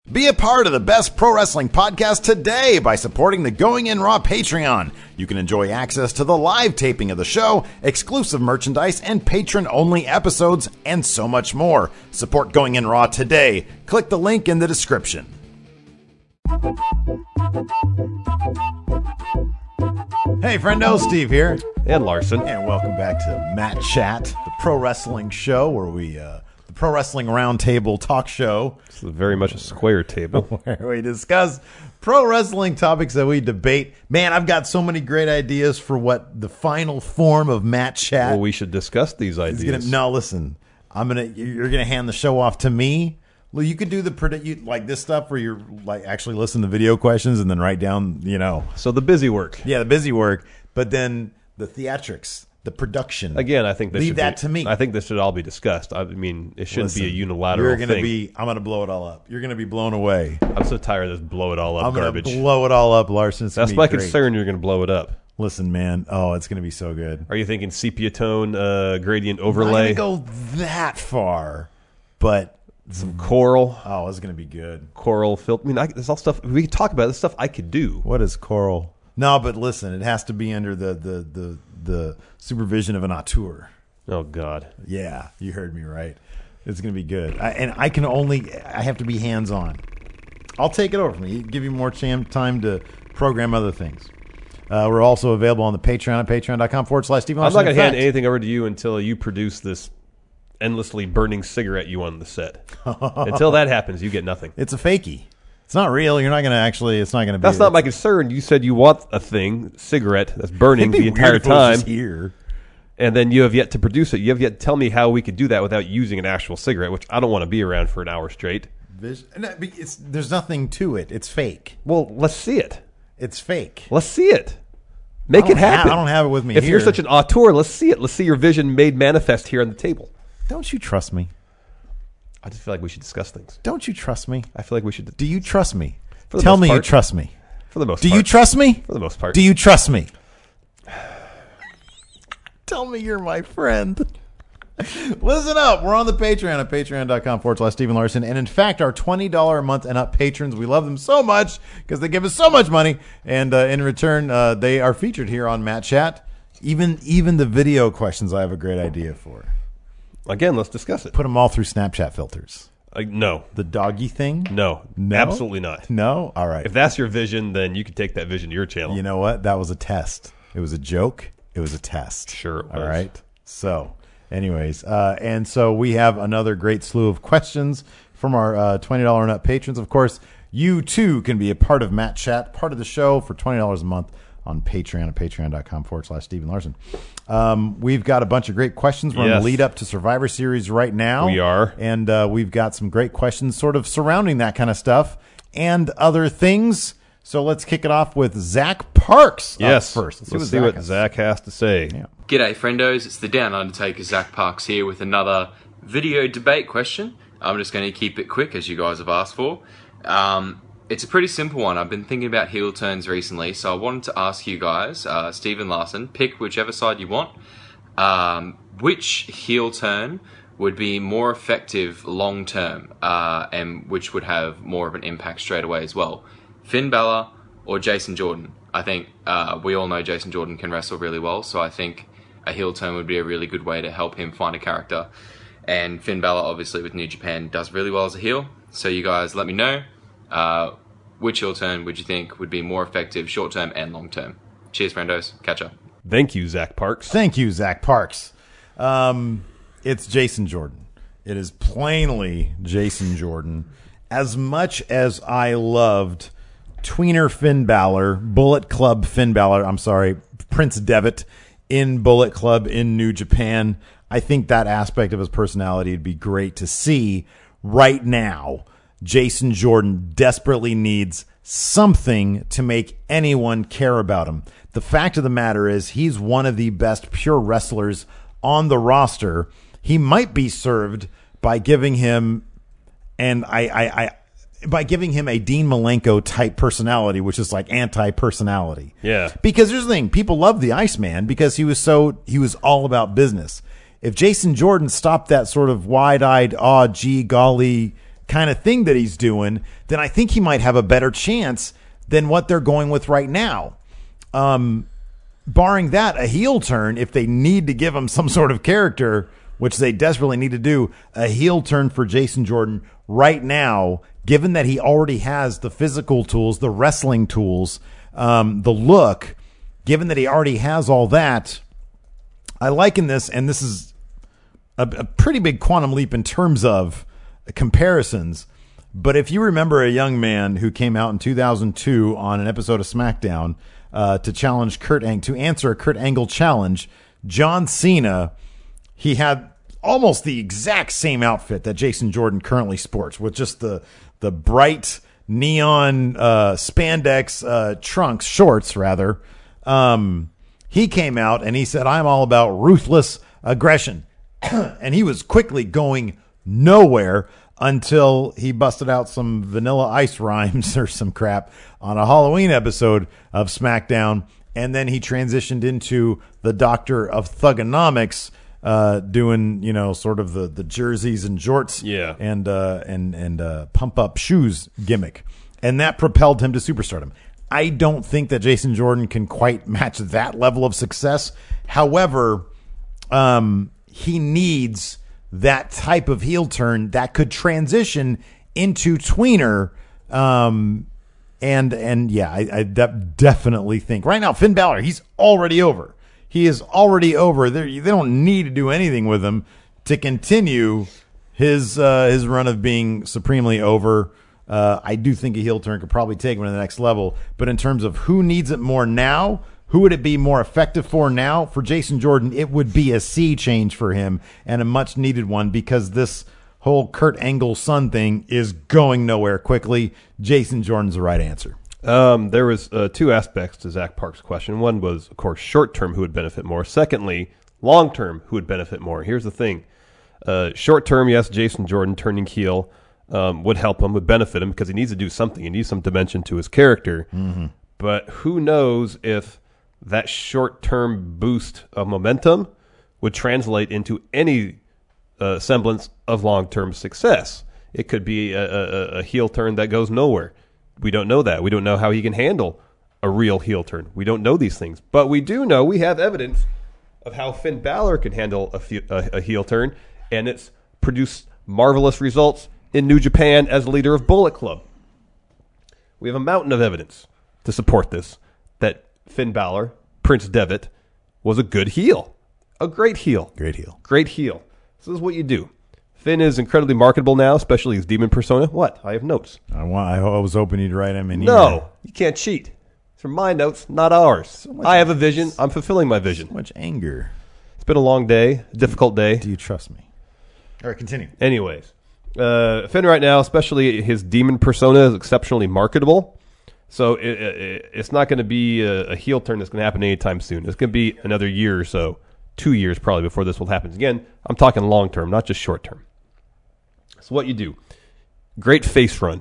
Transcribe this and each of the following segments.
Be a part of the best pro wrestling podcast today by supporting the Going In Raw Patreon. You can enjoy access to the live taping of the show, exclusive merchandise, and patron-only episodes, and so much more. Support Going In Raw today. Click the link in the description. Hey, friendo, Steve here. And Larson. And welcome back to Matt Chat, the pro wrestling show where we... Pro Wrestling Roundtable talk show. This is very much a square table. Where we discuss pro wrestling topics that we debate. Man, I've got so many great ideas for what the final form of Matt Chat. Well, we should discuss these ideas. No, listen. You're gonna hand the show off to me. Well, you could do like this stuff where you're like actually listen to video questions and then write down, So the busy work. Yeah, the busy work. But then the theatrics. The production. Again, I think leave that to me. I think this should all be discussed. I mean, it shouldn't be a unilateral thing. I'm going to blow it all up. You're going to be blown away. I'm so tired of this blow it all up garbage. I'm going to blow it all up, Larson. That's my concern. You're going to blow it up. Listen, man. Oh, it's going to be so good. Are you thinking sepia tone gradient overlay? I'm not going to go that far, but some coral. Oh, it's going to be good. Coral filter. I mean, there's all stuff we could talk about. This stuff I could do. What is coral? No, but listen, it has to be under the supervision of an auteur. Oh, God. Yeah, you heard me right. It's going to be good. I have to be hands-on. I'll take it over from you. Give you more time to program other things. We're also available on the Patreon at patreon.com/Steve. I'm not going to hand anything over to you until you produce this endlessly burning cigarette you want on the set. Until that happens, you get nothing. It's a fakie. It's not real. You're not going to actually. It's not going to be. That's not my concern. You said you want a cigarette that's burning the entire time here, and then you have yet to produce it. You have yet to tell me how we could do that without using an actual cigarette, which I don't want to be around for an hour straight. There's nothing to it. It's fake. Well, let's see it. It's fake. Let's see it. Make it happen. I don't have it with me. If you're such an auteur, let's see it. Let's see your vision made manifest here on the table. Don't you trust me? I just feel like we should discuss things. Don't you trust me? I feel like we should. Do you trust me? Tell me you trust me. For the most part. Do you trust me? For the most part. Do you trust me? Tell me you're my friend. Listen up. We're on the Patreon at patreon.com/Stephen Larson. And in fact, our $20 a month and up patrons, we love them so much because they give us so much money. And in return, they are featured here on Matt Chat. Even the video questions I have a great idea for. Again, let's discuss it. Put them all through Snapchat filters. No. The doggy thing? No, absolutely not. No? All right. If that's your vision, then you can take that vision to your channel. You know what? That was a test. It was a joke. It was a test. Sure it was. All right. So, anyways, and so we have another great slew of questions from our $20 and up patrons. Of course, you too can be a part of Matt Chat, part of the show for $20 a month on Patreon at patreon.com/Stephen Larson. We've got a bunch of great questions. We're on the lead up to Survivor Series right now. We are. And we've got some great questions sort of surrounding that kind of stuff and other things. So let's kick it off with Zach Parks first. Let's see what Zach has to say. Yeah. G'day, friendos. It's the Down Undertaker, Zach Parks here with another video debate question. I'm just going to keep it quick as you guys have asked for. It's a pretty simple one. I've been thinking about heel turns recently, so I wanted to ask you guys, Stephen Larson, pick whichever side you want. Which heel turn would be more effective long term, and which would have more of an impact straight away as well? Finn Balor or Jason Jordan? I think we all know Jason Jordan can wrestle really well, so I think a heel turn would be a really good way to help him find a character. And Finn Balor, obviously, with New Japan, does really well as a heel. So you guys let me know. Which heel turn would you think would be more effective short term and long term? Cheers, friendos. Catch up. Thank you, Zach Parks. Thank you, Zach Parks. It's Jason Jordan. It is plainly Jason Jordan. As much as I loved tweener Finn Balor, Bullet Club Finn Balor, Prince Devitt in Bullet Club in New Japan, I think that aspect of his personality would be great to see. Right now, Jason Jordan desperately needs something to make anyone care about him. The fact of the matter is he's one of the best pure wrestlers on the roster. He might be served by giving him, by giving him a Dean Malenko type personality, which is like anti-personality. Yeah. Because here's the thing, people love the Iceman because he was all about business. If Jason Jordan stopped that sort of wide-eyed, gee, golly, kind of thing that he's doing, then I think he might have a better chance than what they're going with right now. Barring that, a heel turn, if they need to give him some sort of character, which they desperately need to do, a heel turn for Jason Jordan right now, given that he already has the physical tools, the wrestling tools, the look, given that he already has all that, I liken this, and this is a pretty big quantum leap in terms of comparisons. But if you remember a young man who came out in 2002 on an episode of SmackDown to challenge to answer a Kurt Angle challenge, John Cena, he had almost the exact same outfit that Jason Jordan currently sports, with just the bright neon spandex trunks, shorts rather. He came out and he said, "I'm all about ruthless aggression." And he was quickly going nowhere until he busted out some Vanilla Ice rhymes or some crap on a Halloween episode of SmackDown. And then he transitioned into the Doctor of Thugonomics, doing, sort of the jerseys and jorts and pump up shoes gimmick. And that propelled him to superstardom. I don't think that Jason Jordan can quite match that level of success. However, he needs that type of heel turn that could transition into tweener. I definitely think right now, Finn Balor, he's already over. He is already over. They don't need to do anything with him to continue his run of being supremely over. I do think a heel turn could probably take him to the next level. But in terms of who needs it more now, who would it be more effective for now? For Jason Jordan, it would be a sea change for him, and a much needed one, because this whole Kurt Angle son thing is going nowhere quickly. Jason Jordan's the right answer. There was two aspects to Zach Park's question. One was, of course, short-term, who would benefit more. Secondly, long-term, who would benefit more. Here's the thing. Short-term, yes, Jason Jordan turning heel would help him, would benefit him, because he needs to do something. He needs some dimension to his character. Mm-hmm. But who knows if that short-term boost of momentum would translate into any semblance of long-term success. It could be a heel turn that goes nowhere. We don't know that. We don't know how he can handle a real heel turn. We don't know these things. But we do know, we have evidence of how Finn Balor can handle a heel turn, and it's produced marvelous results in New Japan as leader of Bullet Club. We have a mountain of evidence to support this, that Finn Balor, Prince Devitt, was a good heel. A great heel. Great heel. Great heel. So this is what you do. Finn is incredibly marketable now, especially his demon persona. What? I have notes. I was hoping you'd write them in here. No, you can't cheat. These are my notes, not ours. I have a vision. I'm fulfilling my vision. So much anger. It's been a long day, a difficult day. Do you trust me? All right, continue. Anyways, Finn right now, especially his demon persona, is exceptionally marketable. So it's not going to be a heel turn that's going to happen anytime soon. It's going to be another year or so, 2 years probably before this will happen. Again, I'm talking long term, not just short term. So what you do, great face run,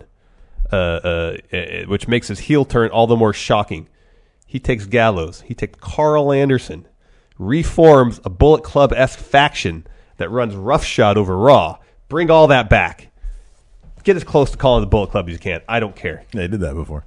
which makes his heel turn all the more shocking. He takes Gallows. He takes Carl Anderson, reforms a Bullet Club-esque faction that runs roughshod over Raw. Bring all that back. Get as close to calling the Bullet Club as you can. I don't care. They did that before.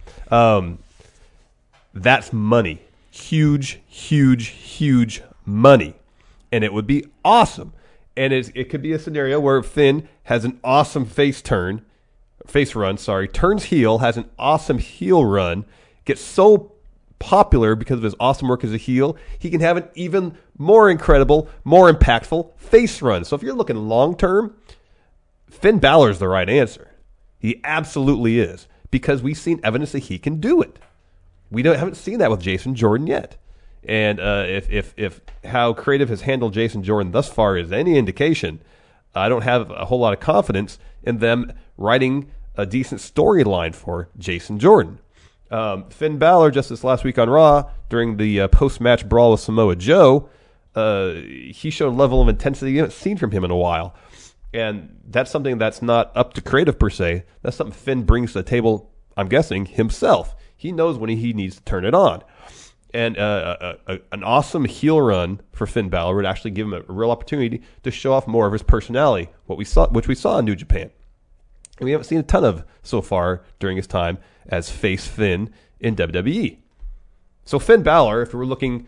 That's money. Huge, huge, huge money. And it would be awesome. And it could be a scenario where Finn has an awesome face run, turns heel, has an awesome heel run, gets so popular because of his awesome work as a heel, he can have an even more incredible, more impactful face run. So if you're looking long term, Finn Balor is the right answer. He absolutely is, because we've seen evidence that he can do it. We haven't seen that with Jason Jordan yet. And if how creative has handled Jason Jordan thus far is any indication, I don't have a whole lot of confidence in them writing a decent storyline for Jason Jordan. Finn Balor, just this last week on Raw, during the post-match brawl with Samoa Joe, he showed a level of intensity you haven't seen from him in a while. And that's something that's not up to creative per se. That's something Finn brings to the table, I'm guessing, himself. He knows when he needs to turn it on. And an awesome heel run for Finn Balor would actually give him a real opportunity to show off more of his personality, which we saw in New Japan. And we haven't seen a ton of so far during his time as face Finn in WWE. So Finn Balor, if we're looking,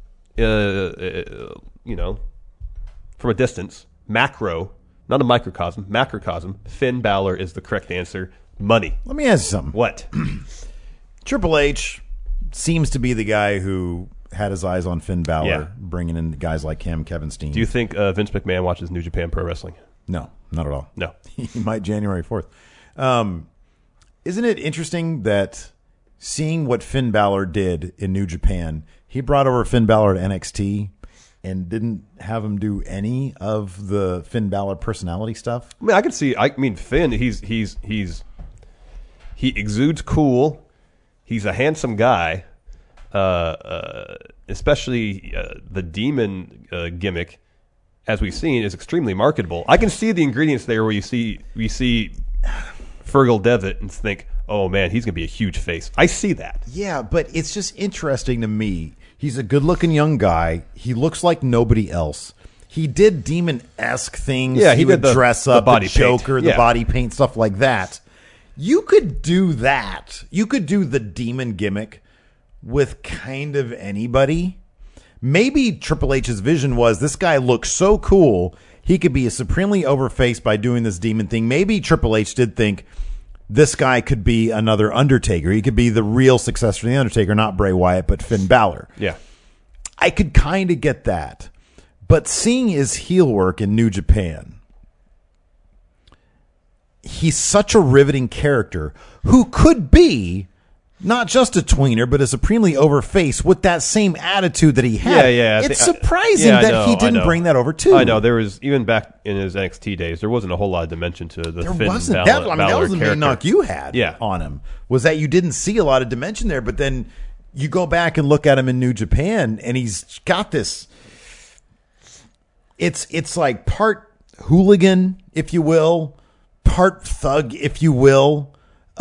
from a distance, macro, not a microcosm, macrocosm, Finn Balor is the correct answer. Money. Let me ask you something. What? Triple H seems to be the guy who had his eyes on Finn Balor, bringing in guys like him, Kevin Steen. Do you think Vince McMahon watches New Japan Pro Wrestling? No, not at all. No. He might January 4th. Isn't it interesting that seeing what Finn Balor did in New Japan, he brought over Finn Balor to NXT and didn't have him do any of the Finn Balor personality stuff? I mean, I can see. I mean, Finn. He exudes cool. He's a handsome guy. Especially the demon gimmick, as we've seen, is extremely marketable. I can see the ingredients there where you see Fergal Devitt and think, oh man, he's going to be a huge face. I see that. Yeah, but it's just interesting to me. He's a good-looking young guy. He looks like nobody else. He did demon-esque things. Yeah, he would did dress the up, body the Joker, paint. the Yeah. body paint, stuff like that. You could do that. You could do the demon gimmick with kind of anybody. Maybe Triple H's vision was this guy looks so cool, he could be a supremely overfaced by doing this demon thing. Maybe Triple H did think this guy could be another Undertaker. He could be the real successor of the Undertaker, not Bray Wyatt, but Finn Balor. Yeah. I could kind of get that. But seeing his heel work in New Japan, he's such a riveting character who could be not just a tweener, but a supremely overface with that same attitude that he had. Yeah. It's surprising that he didn't bring that over too. I know. There was, even back in his NXT days, there wasn't a whole lot of dimension to the There Finn wasn't. Balor, That was the character. main knock you had on him, was that you didn't see a lot of dimension there, but then you go back and look at him in New Japan, and he's got this. It's like part hooligan, if you will, part thug, if you will,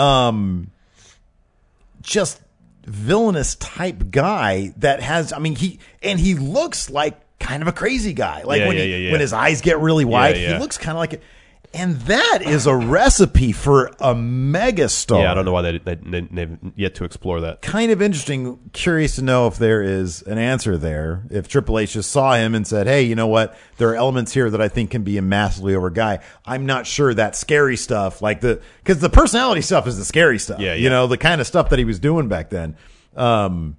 just villainous type guy that has. I mean, he looks like kind of a crazy guy. Like when his eyes get really wide, he looks kind of like it. And that is a recipe for a megastar. Yeah, I don't know why they've yet to explore that. Kind of interesting. Curious to know if there is an answer there. If Triple H just saw him and said, hey, you know what? There are elements here that I think can be a massively over guy. I'm not sure that scary stuff, because the personality stuff is the scary stuff. Yeah. You know, the kind of stuff that he was doing back then. Putting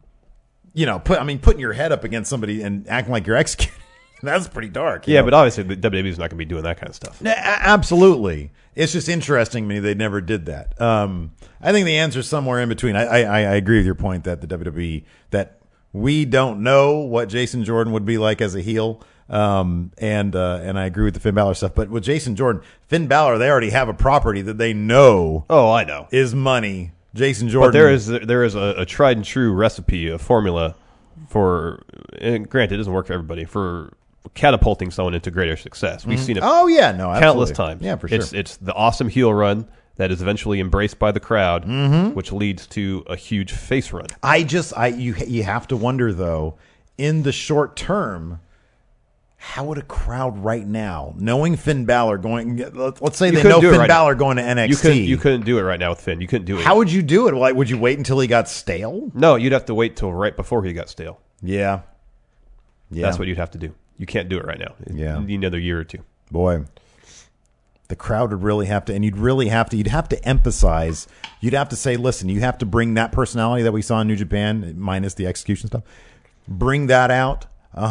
your head up against somebody and acting like you're executing. That's pretty dark. Yeah, but obviously the WWE is not going to be doing that kind of stuff. Absolutely. It's just interesting to me they never did that. I think the answer is somewhere in between. I agree with your point that the WWE, that we don't know what Jason Jordan would be like as a heel. And I agree with the Finn Balor stuff. But with Jason Jordan, Finn Balor, they already have a property that they know I know. is money. Jason Jordan. But there is a tried and true recipe, a formula for, and granted, it doesn't work for everybody, for catapulting someone into greater success. We've seen it countless times. Yeah, for sure. It's the awesome heel run that is eventually embraced by the crowd, which leads to a huge face run. You have to wonder, though, in the short term, how would a crowd right now, knowing Finn Balor going, let's say they know Finn Balor going to NXT. You couldn't do it right now with Finn. You couldn't do it. How would you do it? Like, would you wait until he got stale? No, you'd have to wait till right before he got stale. Yeah. That's what you'd have to do. You can't do it right now. Yeah. You need another year or two. Boy, the crowd would really have to, and you'd have to emphasize, you'd have to say, listen, you have to bring that personality that we saw in New Japan, minus the execution stuff, bring that out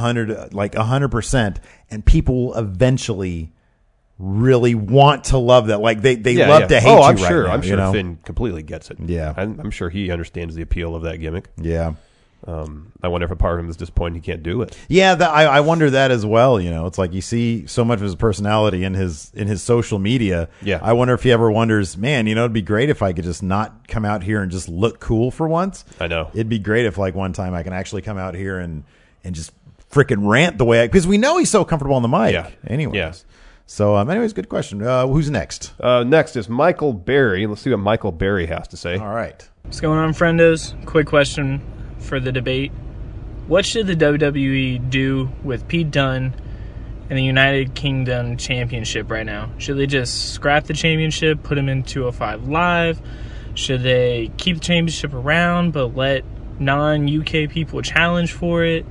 100%, and people will eventually really want to love that. Like they love to hate you I'm right sure. now. I'm sure Finn completely gets it. Yeah. I'm sure he understands the appeal of that gimmick. Yeah. I wonder if a part of him is disappointed he can't do it. Yeah, I wonder that as well. You know, it's like you see so much of his personality in his social media. Yeah. I wonder if he ever wonders, man, you know, it'd be great if I could just not come out here and just look cool for once. I know. It'd be great if like one time I can actually come out here and just freaking rant the way because we know he's so comfortable on the mic. Yeah. Anyways. Yeah. So, anyways, good question. Who's next? Next is Michael Berry. Let's see what Michael Berry has to say. All right. What's going on, friendos? Quick question for the debate. What should the WWE do with Pete Dunne in the United Kingdom Championship right now? Should they just scrap the championship, put him in 205 Live? Should they keep the championship around but let non-UK people challenge for it?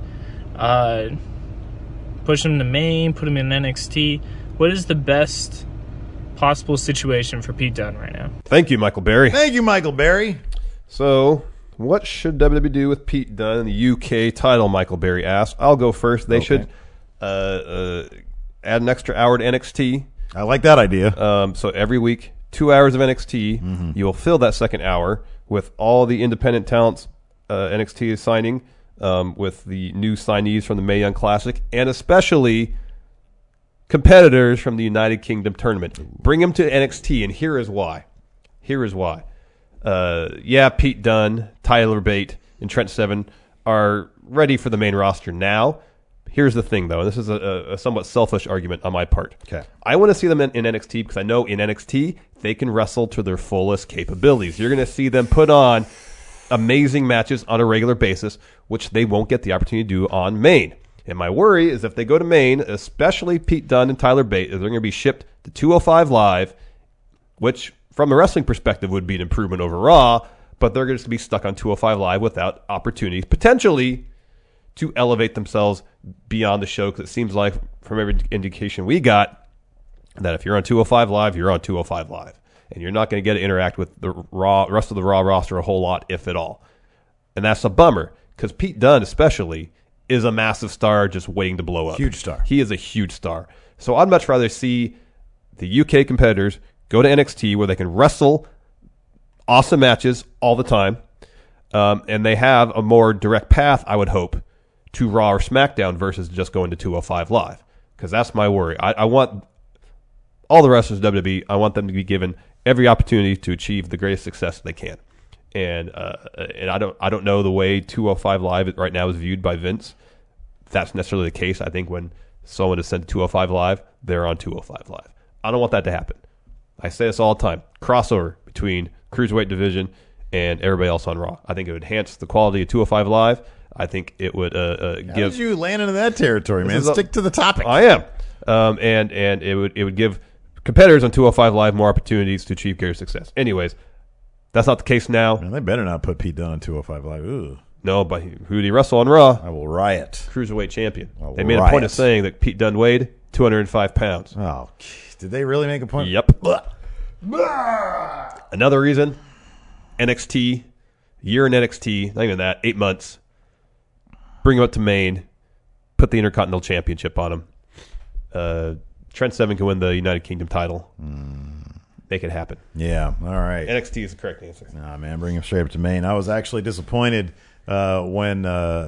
Push him to Maine, put him in NXT? What is the best possible situation for Pete Dunne right now? Thank you, Michael Berry. Thank you, Michael Berry. So, what should WWE do with Pete Dunne in the UK title, Michael Berry asked. I'll go first. They should add an extra hour to NXT. I like that idea. So every week, 2 hours of NXT. You will fill that second hour with all the independent talents NXT is signing, with the new signees from the Mae Young Classic, and especially competitors from the United Kingdom tournament. Bring them to NXT, and here is why. Pete Dunne, Tyler Bate, and Trent Seven are ready for the main roster now. Here's the thing, though, and this is a somewhat selfish argument on my part. Okay. I want to see them in NXT because I know in NXT they can wrestle to their fullest capabilities. You're going to see them put on amazing matches on a regular basis, which they won't get the opportunity to do on Maine. And my worry is if they go to Maine, especially Pete Dunne and Tyler Bate, they're going to be shipped to 205 Live, which from a wrestling perspective would be an improvement over Raw, but they're going to be stuck on 205 Live without opportunities potentially to elevate themselves beyond the show, because it seems like from every indication we got that if you're on 205 Live, you're on 205 Live. And you're not going to get to interact with the rest of the Raw roster a whole lot, if at all. And that's a bummer, because Pete Dunne especially is a massive star just waiting to blow up. Huge star. He is a huge star. So I'd much rather see the UK competitors go to NXT where they can wrestle awesome matches all the time, and they have a more direct path, I would hope, to Raw or SmackDown versus just going to 205 Live. Because that's my worry. I want all the wrestlers of WWE, I want them to be given every opportunity to achieve the greatest success they can. And I don't know the way 205 Live right now is viewed by Vince. That's necessarily the case. I think when someone is sent to 205 Live, they're on 205 Live. I don't want that to happen. I say this all the time. Crossover between Cruiserweight division and everybody else on Raw. I think it would enhance the quality of 205 Live. I think it would How give. did you land into that territory, man? Stick to the topic. I am, and it would give competitors on 205 Live more opportunities to achieve greater success. Anyways, that's not the case now. Man, they better not put Pete Dunne on 205 Live. Ooh. No, but who did he wrestle on Raw? I will riot. Cruiserweight champion. They will made a point riot. of saying that Pete Dunne weighed 205 pounds. Oh, did they really make a point? Yep. Another reason, NXT, year in NXT, not even that, 8 months. Bring him up to Maine, put the Intercontinental Championship on him. Trent Seven can win the United Kingdom title. Make it happen. Yeah, all right. NXT is the correct answer. Nah, man, bring him straight up to Maine. I was actually disappointed when,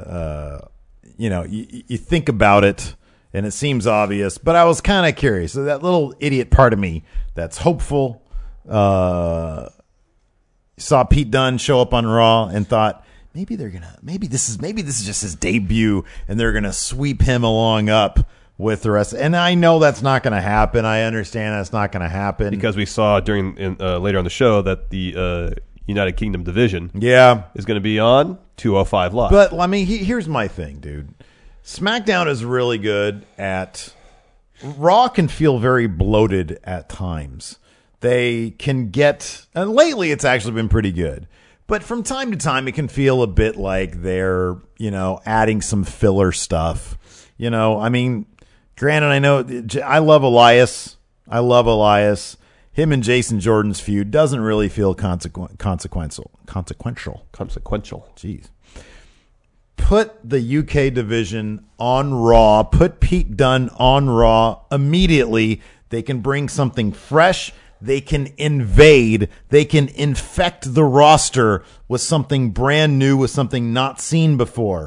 you think about it, and it seems obvious, but I was kind of curious. So that little idiot part of me that's hopeful saw Pete Dunne show up on Raw and thought, maybe this is just his debut, and they're gonna sweep him along up with the rest. And I know that's not going to happen. I understand that's not going to happen because we saw later on the show that the United Kingdom division is going to be on 205 Live. But I mean, here's my thing, dude. SmackDown is really good at. Raw can feel very bloated at times. They can get, and lately it's actually been pretty good. But from time to time, it can feel a bit like they're, adding some filler stuff. I mean, granted, I know I love Elias. Him and Jason Jordan's feud doesn't really feel consequential. Jeez. Put the UK division on Raw. Put Pete Dunne on Raw immediately. They can bring something fresh. They can invade. They can infect the roster with something brand new, with something not seen before.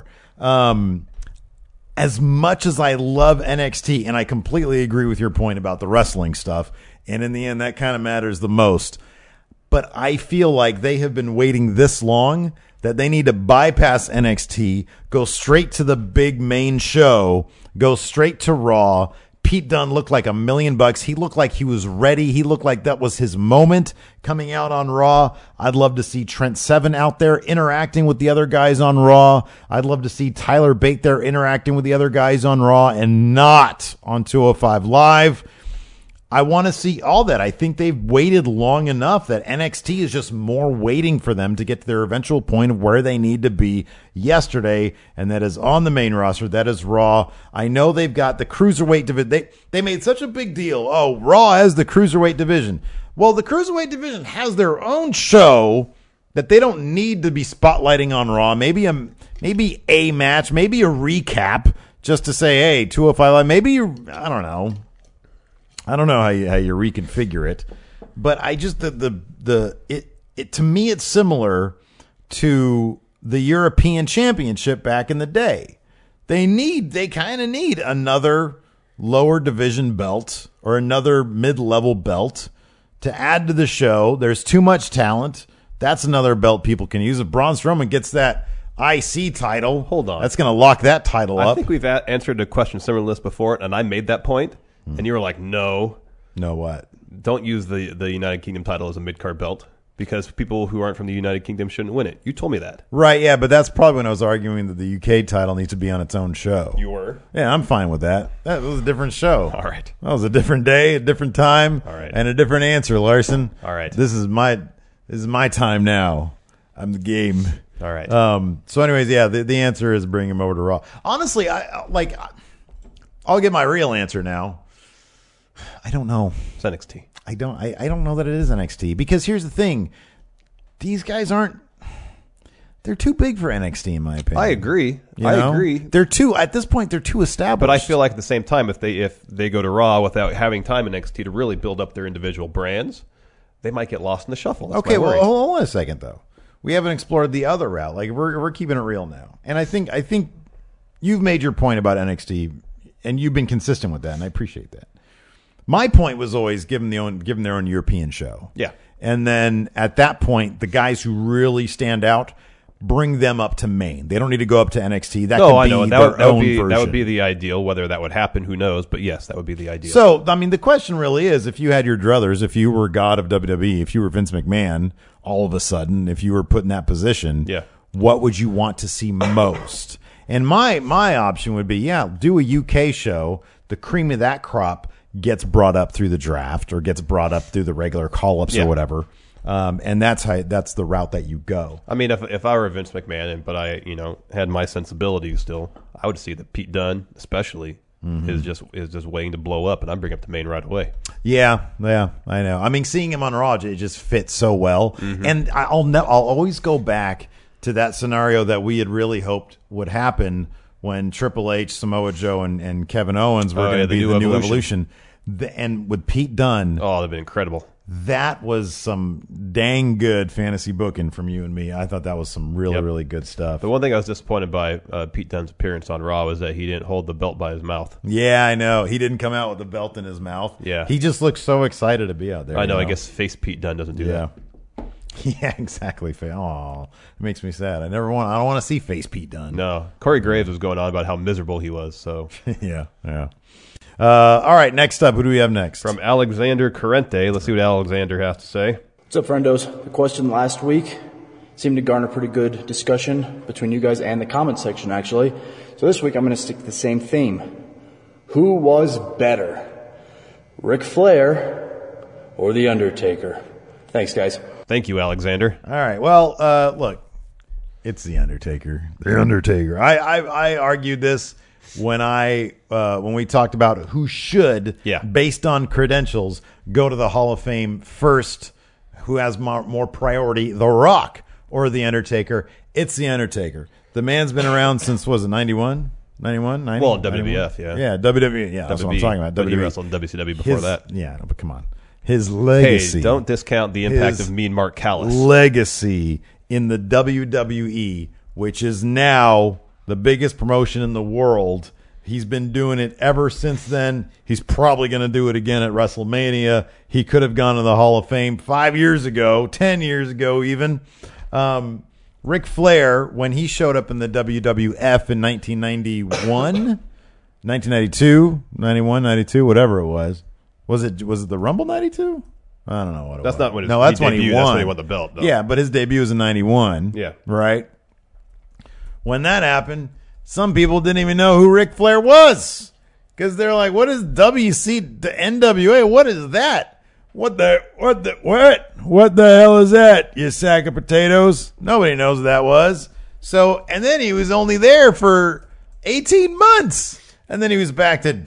As much as I love NXT, and I completely agree with your point about the wrestling stuff, and in the end, that kind of matters the most. But I feel like they have been waiting this long that they need to bypass NXT, go straight to the big main show, go straight to Raw. Pete Dunne looked like $1 million. He looked like he was ready. He looked like that was his moment coming out on Raw. I'd love to see Trent Seven out there interacting with the other guys on Raw. I'd love to see Tyler Bate there interacting with the other guys on Raw and not on 205 Live. I want to see all that. I think they've waited long enough that NXT is just more waiting for them to get to their eventual point of where they need to be yesterday, and that is on the main roster. That is Raw. I know they've got the Cruiserweight division. They made such a big deal. Oh, Raw has the Cruiserweight division. Well, the Cruiserweight division has their own show that they don't need to be spotlighting on Raw. Maybe a match, maybe a recap just to say, hey, 205 Live. Maybe I don't know. I don't know how you reconfigure it, but I just it to me it's similar to the European Championship back in the day. They kind of need another lower division belt or another mid-level belt to add to the show. There's too much talent. That's another belt people can use. If Braun Strowman gets that IC title, hold on, that's going to lock that title up. I think we've answered a question similar to this before, and I made that point. And you were like, no. No what? Don't use the United Kingdom title as a mid-card belt because people who aren't from the United Kingdom shouldn't win it. You told me that. Right, yeah, but that's probably when I was arguing that the UK title needs to be on its own show. You were? Yeah, I'm fine with that. That was a different show. All right. That was a different day, a different time, all right, and a different answer, Larson. All right. This is my time now. I'm the game. All right. So anyways, yeah, the answer is bring him over to Raw. Honestly, I'll get my real answer now. I don't know. It's NXT. I don't know that it is NXT because here's the thing. These guys they're too big for NXT in my opinion. I agree. I agree. At this point they're too established. But I feel like at the same time if they go to Raw without having time in NXT to really build up their individual brands, they might get lost in the shuffle. That's okay, well, hold on a second though. We haven't explored the other route. Like we're keeping it real now. And I think you've made your point about NXT and you've been consistent with that and I appreciate that. My point was always give them their own European show. Yeah. And then at that point, the guys who really stand out, bring them up to main. They don't need to go up to NXT. That would be the ideal. Whether that would happen, who knows? But yes, that would be the ideal. So, I mean, the question really is, if you had your druthers, if you were God of WWE, if you were Vince McMahon, all of a sudden, if you were put in that position, what would you want to see most? And my option would be, do a UK show, the cream of that crop gets brought up through the draft or gets brought up through the regular call-ups or whatever. And that's the route that you go. I mean, if I were Vince McMahon, but I had my sensibilities still, I would see that Pete Dunne, especially, is just waiting to blow up, and I'm bringing up the main right away. Yeah, I know. I mean, seeing him on Raw, it just fits so well. And I'll always go back to that scenario that we had really hoped would happen when Triple H, Samoa Joe, and Kevin Owens were going to be the new Evolution. And with Pete Dunne. Oh, that'd been incredible. That was some dang good fantasy booking from you and me. I thought that was some really, really good stuff. The one thing I was disappointed by Pete Dunne's appearance on Raw was that he didn't hold the belt by his mouth. Yeah, I know. He didn't come out with the belt in his mouth. Yeah. He just looked so excited to be out there. I know. I guess face Pete Dunne doesn't do that. Yeah, exactly. Oh, it makes me sad. I don't want to see face Pete Dunne. No. Corey Graves was going on about how miserable he was. So yeah. All right, next up, who do we have next? From Alexander Corrente. Let's see what Alexander has to say. What's up, friendos? The question last week seemed to garner pretty good discussion between you guys and the comment section, actually. So this week I'm going to stick to the same theme. Who was better, Ric Flair or The Undertaker? Thanks, guys. Thank you, Alexander. All right. Well, look, it's The Undertaker. The Undertaker. I argued this when we talked about who should, based on credentials, go to the Hall of Fame first, who has more priority, The Rock or The Undertaker. It's The Undertaker. The man's been around since, was it 91? 91? 90? Well, WWF, Yeah, WWE. Yeah, that's what I'm talking about. But he wrestled in WCW before that. Yeah, but come on. His legacy. Hey, don't discount the impact of Mean Mark Callis. Legacy in the WWE, which is now the biggest promotion in the world. He's been doing it ever since then. He's probably going to do it again at WrestleMania. He could have gone to the Hall of Fame 5 years ago, 10 years ago even. Ric Flair, when he showed up in the WWF in 1991, 1992, 91, 92, whatever it was. Was it the Rumble 92? I don't know what it was. That's not when his that's when debuted. he That's won. when he won the belt, though. Yeah, but his debut was in 91. Yeah. Right? When that happened, some people didn't even know who Ric Flair was. Because they're like, what is WC, the NWA? What is that? What the hell is that, you sack of potatoes? Nobody knows what that was. So, and then he was only there for 18 months. And then he was back to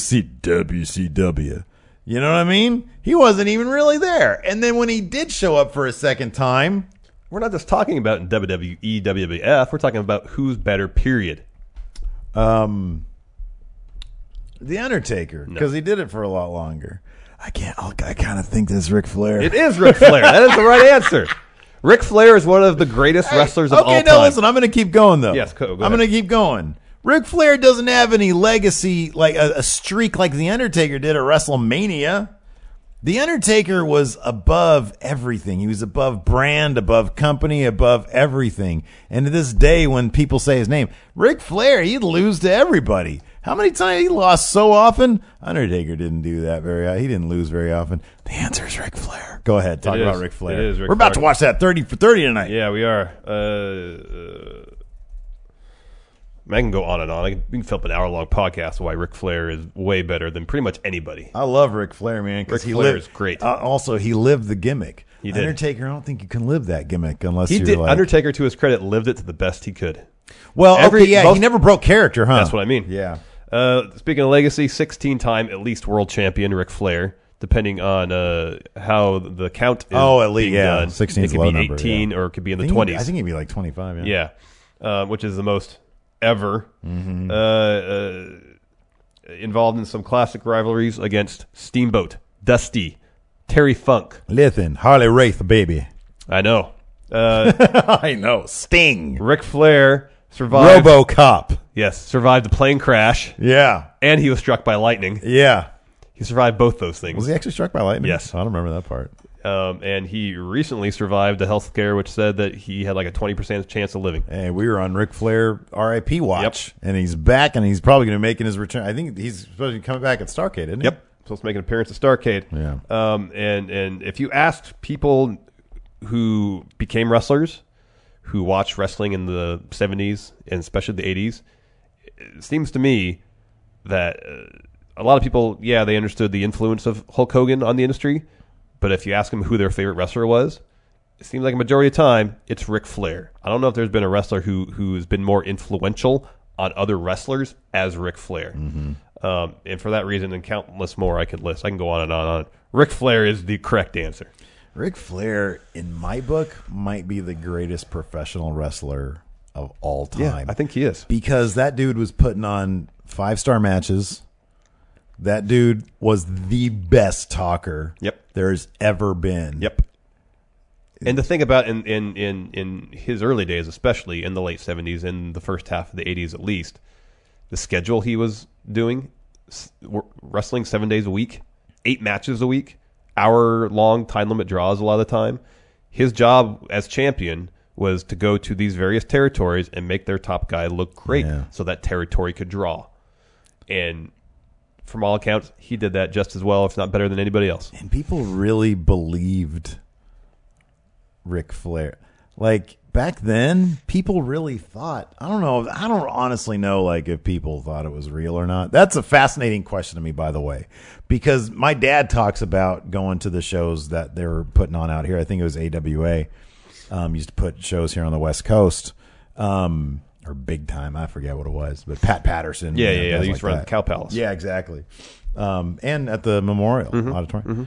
WCW. You know what I mean? He wasn't even really there. And then when he did show up for a second time, We're not just talking about in WWE, WWF. We're talking about who's better, period. The Undertaker, because he did it for a lot longer. I kind of think this is Ric Flair. It is Ric Flair. That is the right answer. Ric Flair is one of the greatest wrestlers of all time. Okay, now listen, I'm going to keep going, though. Yes, go I'm ahead. going to keep going. Ric Flair doesn't have any legacy, like a streak like The Undertaker did at WrestleMania. The Undertaker was above everything. He was above brand, above company, above everything. And to this day, when people say his name, Ric Flair, he'd lose to everybody. How many times he lost so often? Undertaker didn't do that he didn't lose very often. The answer is Ric Flair. Go ahead, talk about Ric Flair. It is Ric We're about Flair. to watch that 30 for 30 tonight. Yeah, we are. I can go on and on. We can fill up an hour-long podcast why Ric Flair is way better than pretty much anybody. I love Ric Flair, man. Ric He Flair lived, is great. Also, he lived the gimmick. He did. Undertaker, I don't think you can live that gimmick unless He you're did. like... Undertaker, to his credit, lived it to the best he could. Well, Every- he both- never broke character, huh? That's what I mean. Yeah. Speaking of legacy, 16-time at least world champion Ric Flair, depending on how the count is At least, being yeah. done. 16 is it a could low be number, 18 yeah. or it could be in the I think 20s. I think he'd be like 25, yeah. Yeah, which is the most ever. Involved in some classic rivalries against Steamboat, Dusty, Terry Funk. Listen, Harley Race, baby. I know. I know. Sting. Ric Flair survived. RoboCop. Yes, survived the plane crash, Yeah. and he was struck by lightning. Yeah. He survived both those things. Was he actually struck by lightning? Yes. I don't remember that part. And he recently survived a health scare which said that he had like a 20% chance of living. Hey, we were on Ric Flair RIP watch, and he's back, and he's probably going to be making his return. I think he's supposed to be coming back at Starrcade, isn't he? Yep. Supposed to make an appearance at Starrcade. Yeah. And if you asked people who became wrestlers, who watched wrestling in the 70s and especially the 80s, it seems to me that a lot of people, they understood the influence of Hulk Hogan on the industry. But if you ask them who their favorite wrestler was, it seems like a majority of the time it's Ric Flair. I don't know if there's been a wrestler who's been more influential on other wrestlers as Ric Flair. Mm-hmm. And for that reason and countless more I could list. I can go on and on and on. Ric Flair is the correct answer. Ric Flair, in my book, might be the greatest professional wrestler of all time. Yeah, I think he is. Because that dude was putting on 5-star matches. That dude was the best talker there's ever been. Yep. And to think about in his early days, especially in the late 70s and the first half of the 80s at least, the schedule he was doing, wrestling 7 days a week, 8 matches a week, hour-long time limit draws a lot of the time. His job as champion was to go to these various territories and make their top guy look great so that territory could draw. And from all accounts, he did that just as well, if not better than anybody else. And people really believed Ric Flair. Like, back then, people really thought, I don't honestly know, like, if people thought it was real or not. That's a fascinating question to me, by the way, because my dad talks about going to the shows that they were putting on out here. I think it was AWA. Used to put shows here on the West Coast. Or Big Time, I forget what it was, but Pat Patterson. Yeah. guys They used to run at the Cow Palace. Yeah, exactly. And at the Memorial Auditorium.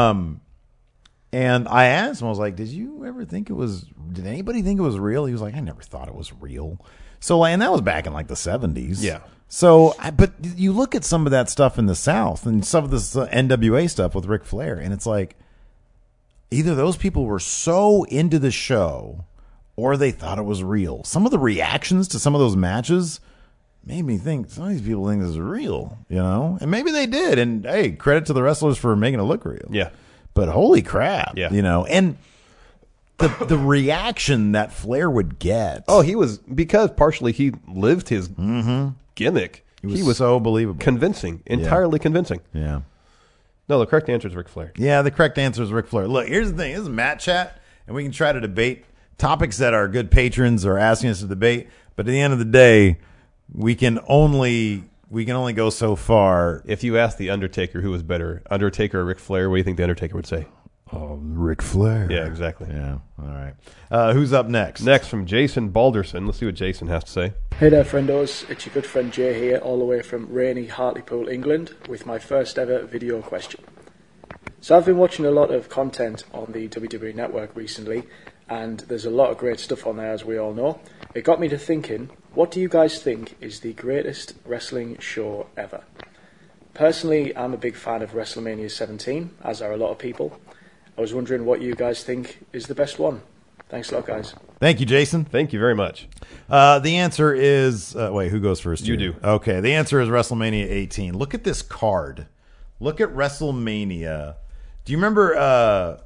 And I asked him, I was like, did anybody think it was real? He was like, I never thought it was real. So, and that was back in like the 70s. Yeah. So, but you look at some of that stuff in the South and some of this NWA stuff with Ric Flair, and it's like, either those people were so into the show or they thought it was real. Some of the reactions to some of those matches made me think some of these people think this is real, you know? And maybe they did. And hey, credit to the wrestlers for making it look real. Yeah. But holy crap, Yeah. you know? And the reaction that Flair would get. Oh, he was, because partially he lived his gimmick. He was so believable. Convincing. Entirely convincing. Yeah. No, the correct answer is Ric Flair. Yeah, the correct answer is Ric Flair. Look, here's the thing. This is Matt Chat, and we can try to debate topics that our good patrons are asking us to debate. But at the end of the day, we can only go so far. If you ask The Undertaker who was better, Undertaker or Ric Flair, what do you think The Undertaker would say? Oh, Ric Flair. Yeah, exactly. Yeah, all right. Who's up next? Next from Jason Balderson. Let's see what Jason has to say. Hey there, friendos. It's your good friend Jay here, all the way from rainy Hartlepool, England, with my first ever video question. So I've been watching a lot of content on the WWE Network recently, and there's a lot of great stuff on there, as we all know. It got me to thinking, what do you guys think is the greatest wrestling show ever? Personally, I'm a big fan of WrestleMania 17, as are a lot of people. I was wondering what you guys think is the best one. Thanks a lot, guys. Thank you, Jason. Thank you very much. The answer is... wait, who goes first? You here? do. Okay, the answer is WrestleMania 18. Look at this card. Look at WrestleMania. Do you remember...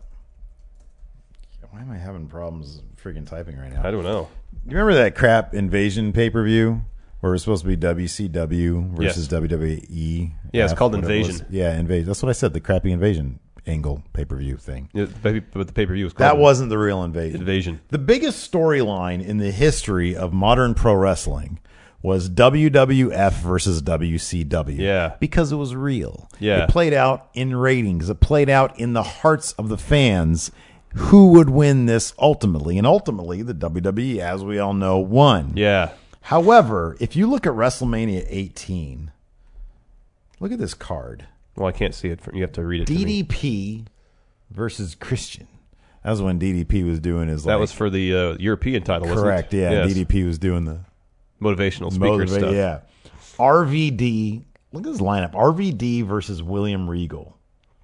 why am I having problems freaking typing right now? I don't know. Do you remember that crap Invasion pay-per-view where it was supposed to be WCW versus WWE? Yeah, it's called What it Invasion. was. Yeah, Invasion. That's what I said, the crappy Invasion angle pay-per-view thing. Yeah, but the pay-per-view was called That wasn't the real Invasion. Invasion. The biggest storyline in the history of modern pro wrestling was WWF versus WCW. Yeah. Because it was real. Yeah. It played out in ratings. It played out in the hearts of the fans. Who would win this ultimately? And ultimately, the WWE, as we all know, won. Yeah. However, if you look at WrestleMania 18, look at this card. Well, I can't see it. You have to read it to me. DDP versus Christian. That was when DDP was doing his... That was for the European title, wasn't it? Correct, yeah. Yes. DDP was doing the... Motivational speaker stuff. Yeah. RVD. Look at this lineup. RVD versus William Regal.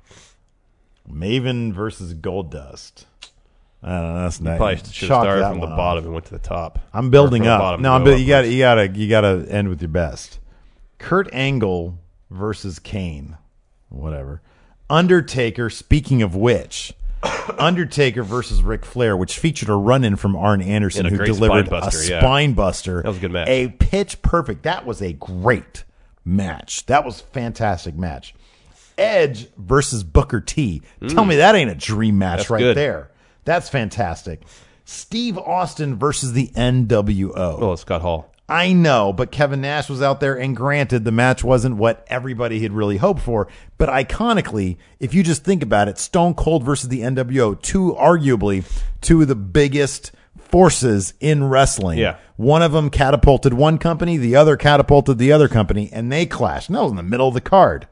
Maven versus Goldust. I don't know. That's not. Probably should have Chalk started that from the one off. bottom and went to the top. I'm building Or from the up. bottom No, and go you gotta end with your best. Kurt Angle versus Kane. Whatever. Undertaker. Speaking of which, Undertaker versus Ric Flair, which featured a run-in from Arn Anderson, And a who great delivered spine buster, a yeah. spine buster. That was a good match. A pitch perfect. That was a great match. That was a fantastic match. Edge versus Booker T. Tell me that ain't a dream match. That's right good. there. That's fantastic. Steve Austin versus the NWO. Oh, Scott Hall. I know, but Kevin Nash was out there, and granted, the match wasn't what everybody had really hoped for. But iconically, if you just think about it, Stone Cold versus the NWO, arguably two of the biggest forces in wrestling. Yeah. One of them catapulted one company, the other catapulted the other company, and they clashed. And that was in the middle of the card.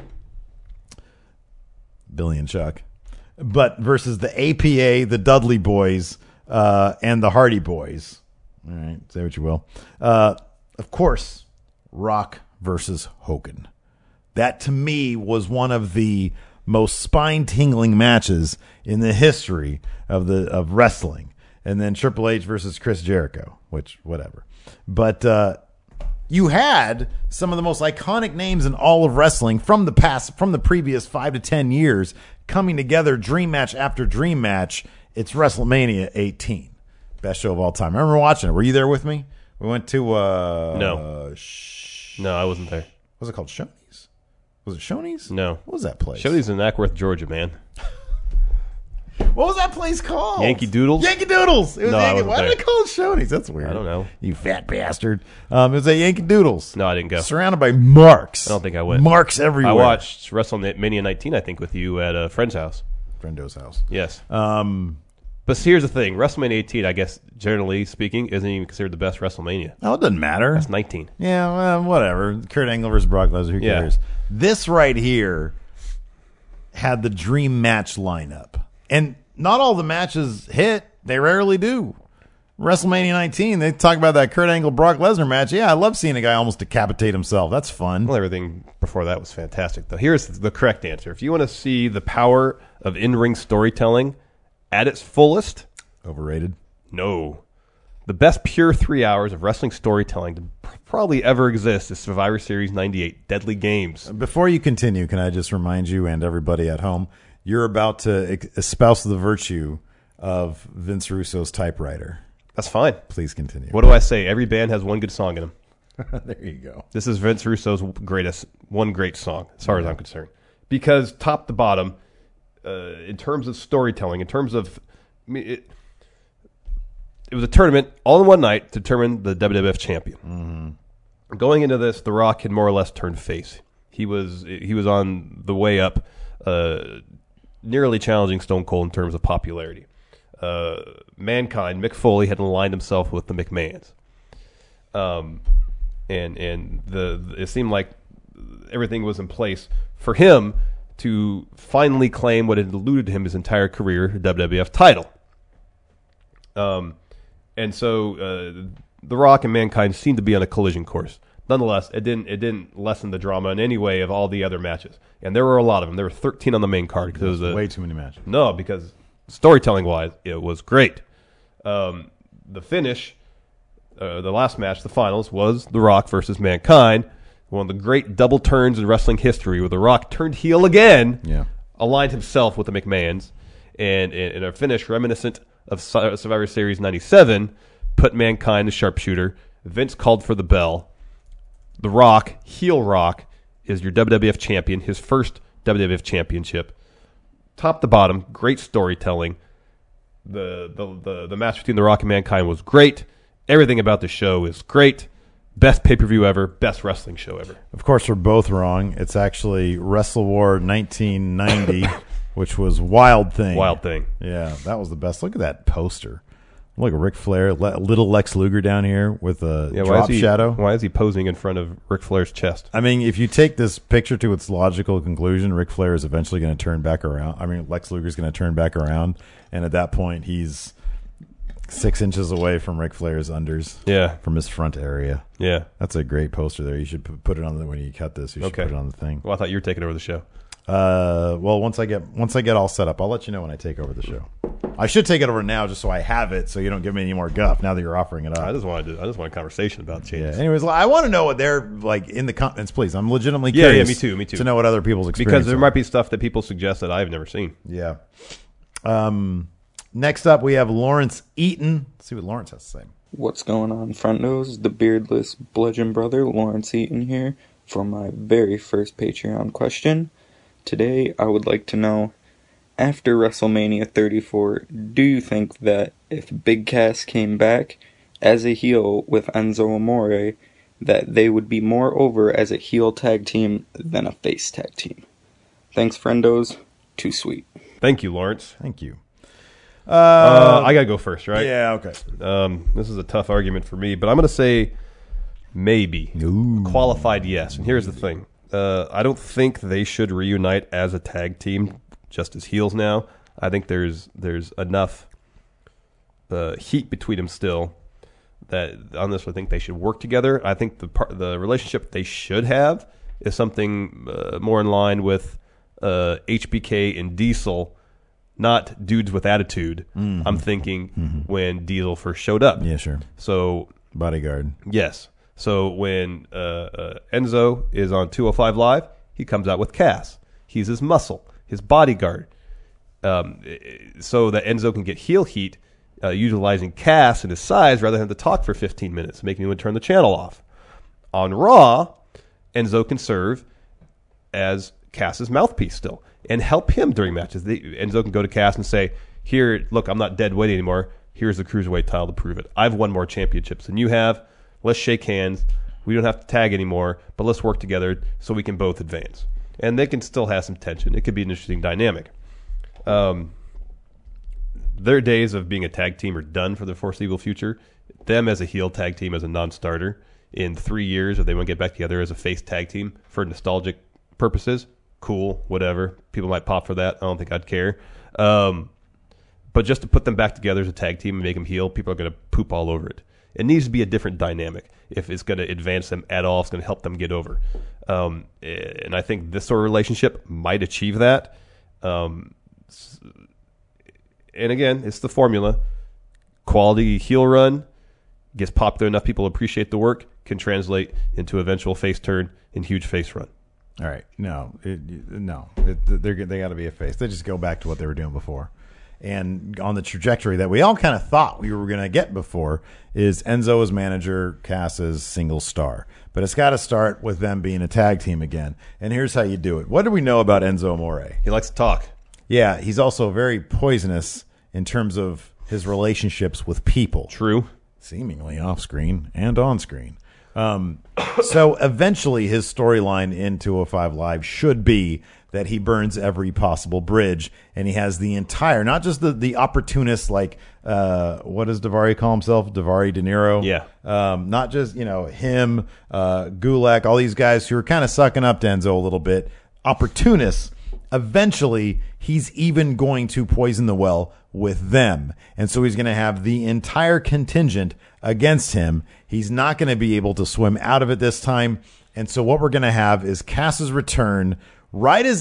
Billy and Chuck. But versus the APA, the Dudley Boys, and the Hardy Boys. All right, say what you will. Of course, Rock versus Hogan. That, to me, was one of the most spine-tingling matches in the history of wrestling. And then Triple H versus Chris Jericho, which, whatever. But you had some of the most iconic names in all of wrestling from the previous 5 to 10 years coming together, dream match after dream match. It's WrestleMania 18. Best show of all time. I remember watching it. Were you there with me? We went to... No. No, I wasn't there. Was it called Shoney's? Was it Shoney's? No. What was that place? Shoney's in Ackworth, Georgia, man. What was that place called? Yankee Doodles? Yankee Doodles. It was No, I Yankee. wasn't Why there. did they call it Shoney's? That's weird. I don't know. You fat bastard. It was at Yankee Doodles. No, I didn't go. Surrounded by marks. I don't think I went. Marks everywhere. I watched WrestleMania 19, I think, with you at a friend's house. Frendo's house. Yes. But here's the thing. WrestleMania 18, I guess, generally speaking, isn't even considered the best WrestleMania. Oh, it doesn't matter. That's 19. Yeah, well, whatever. Kurt Angle versus Brock Lesnar. Who Yeah. cares? This right here had the dream match lineup. And not all the matches hit. They rarely do. WrestleMania 19, they talk about that Kurt Angle Brock Lesnar match. Yeah, I love seeing a guy almost decapitate himself. That's fun. Well, everything before that was fantastic, though. Here's the correct answer. If you want to see the power of in-ring storytelling at its fullest, Overrated. no. The best pure 3 hours of wrestling storytelling to probably ever exist is Survivor Series 98, Deadly Games. Before you continue, can I just remind you and everybody at home, you're about to espouse the virtue of Vince Russo's typewriter. That's fine. Please continue. What do I say? Every band has one good song in them. There you go. This is Vince Russo's one great song, as far as I'm concerned. Because top to bottom, in terms of storytelling, in terms of, it was a tournament all in one night to determine the WWF champion. Mm-hmm. Going into this, The Rock had more or less turned face. He was on the way up, nearly challenging Stone Cold in terms of popularity. Mankind, Mick Foley, had aligned himself with the McMahons. And it seemed like everything was in place for him to finally claim what had eluded him his entire career, the WWF title. And so The Rock and Mankind seemed to be on a collision course. Nonetheless, it didn't lessen the drama in any way of all the other matches. And there were a lot of them. There were 13 on the main card. Because way too many matches. No, because storytelling-wise, it was great. The finish, the last match, the finals, was The Rock versus Mankind. One of the great double turns in wrestling history where The Rock turned heel again, aligned himself with the McMahons, and in a finish reminiscent of Survivor Series 97, put Mankind the sharpshooter. Vince called for the bell. The Rock, heel Rock, is your WWF champion, his first WWF championship. Top to bottom, great storytelling. The match between The Rock and Mankind was great. Everything about the show is great. Best pay-per-view ever, best wrestling show ever. Of course, we're both wrong. It's actually Wrestle War 1990, which was Wild Thing. Wild Thing. Yeah, that was the best. Look at that poster. Look at Ric Flair, little Lex Luger down here with a drop shadow. Why is he posing in front of Ric Flair's chest? I mean, if you take this picture to its logical conclusion, Ric Flair is eventually going to turn back around. I mean, Lex Luger's going to turn back around, and at that point, he's 6 inches away from Ric Flair's unders. Yeah. From his front area. Yeah. That's a great poster there. You should put it on when you cut this. You should put it on the thing. Well, I thought you were taking over the show. Well, once I get all set up, I'll let you know when I take over the show. I should take it over now just so I have it, so you don't give me any more guff now that you're offering it up. I just want a conversation about changes. Yeah. Anyways, I want to know what they're like in the comments, please. I'm legitimately curious. Yeah, me too. To know what other people's experiences because there might be stuff that people suggest that I've never seen. Yeah. Next up, we have Lawrence Eaton. Let's see what Lawrence has to say. What's going on, front nose? The beardless bludgeon brother, Lawrence Eaton here, for my very first Patreon question. Today, I would like to know, after WrestleMania 34, do you think that if Big Cass came back as a heel with Enzo Amore, that they would be more over as a heel tag team than a face tag team? Thanks, friendos. Too sweet. Thank you, Lawrence. Thank you. I got to go first, right? Yeah, okay. This is a tough argument for me, but I'm going to say maybe. Ooh. Qualified yes. And here's the thing. I don't think they should reunite as a tag team just as heels now. I think there's enough heat between them still that on this I think they should work together. I think the relationship they should have is something more in line with HBK and Diesel, not dudes with attitude. Mm-hmm. I'm thinking when Diesel first showed up. Yeah, sure. So Bodyguard. Yes. So when Enzo is on 205 Live, he comes out with Cass. He's his muscle, his bodyguard. So that Enzo can get heel heat utilizing Cass and his size rather than have to talk for 15 minutes, making him turn the channel off. On Raw, Enzo can serve as Cass's mouthpiece still and help him during matches. Enzo can go to Cass and say, here, look, I'm not dead weight anymore. Here's the Cruiserweight title to prove it. I've won more championships than you have. Let's shake hands. We don't have to tag anymore, but let's work together so we can both advance. And they can still have some tension. It could be an interesting dynamic. Their days of being a tag team are done for the foreseeable future. Them as a heel tag team, as a non-starter, in 3 years, if they want to get back together as a face tag team for nostalgic purposes, cool, whatever. People might pop for that. I don't think I'd care. But just to put them back together as a tag team and make them heel, people are going to poop all over it. It needs to be a different dynamic. If it's going to advance them at all, it's going to help them get over. And I think this sort of relationship might achieve that. And again, it's the formula. Quality heel run gets popular enough, people appreciate the work, can translate into eventual face turn and huge face run. All right. They got to be a face. They just go back to what they were doing before. and on the trajectory that we all kind of thought we were going to get before, is Enzo as manager, Cass as single star. But it's got to start with them being a tag team again. And here's how you do it. What do we know about Enzo Amore? He likes to talk. Yeah, he's also very poisonous in terms of his relationships with people. True. Seemingly off screen and on screen. So eventually his storyline in 205 Live should be that he burns every possible bridge, and he has the entire, not just the opportunist, like, what does Daivari call himself? Daivari De Niro? Yeah. Not just, him, Gulak, all these guys who are kind of sucking up to Enzo a little bit. Opportunists. Eventually, he's even going to poison the well with them. And so he's going to have the entire contingent against him. He's not going to be able to swim out of it this time. And so what we're going to have is Cass's return right as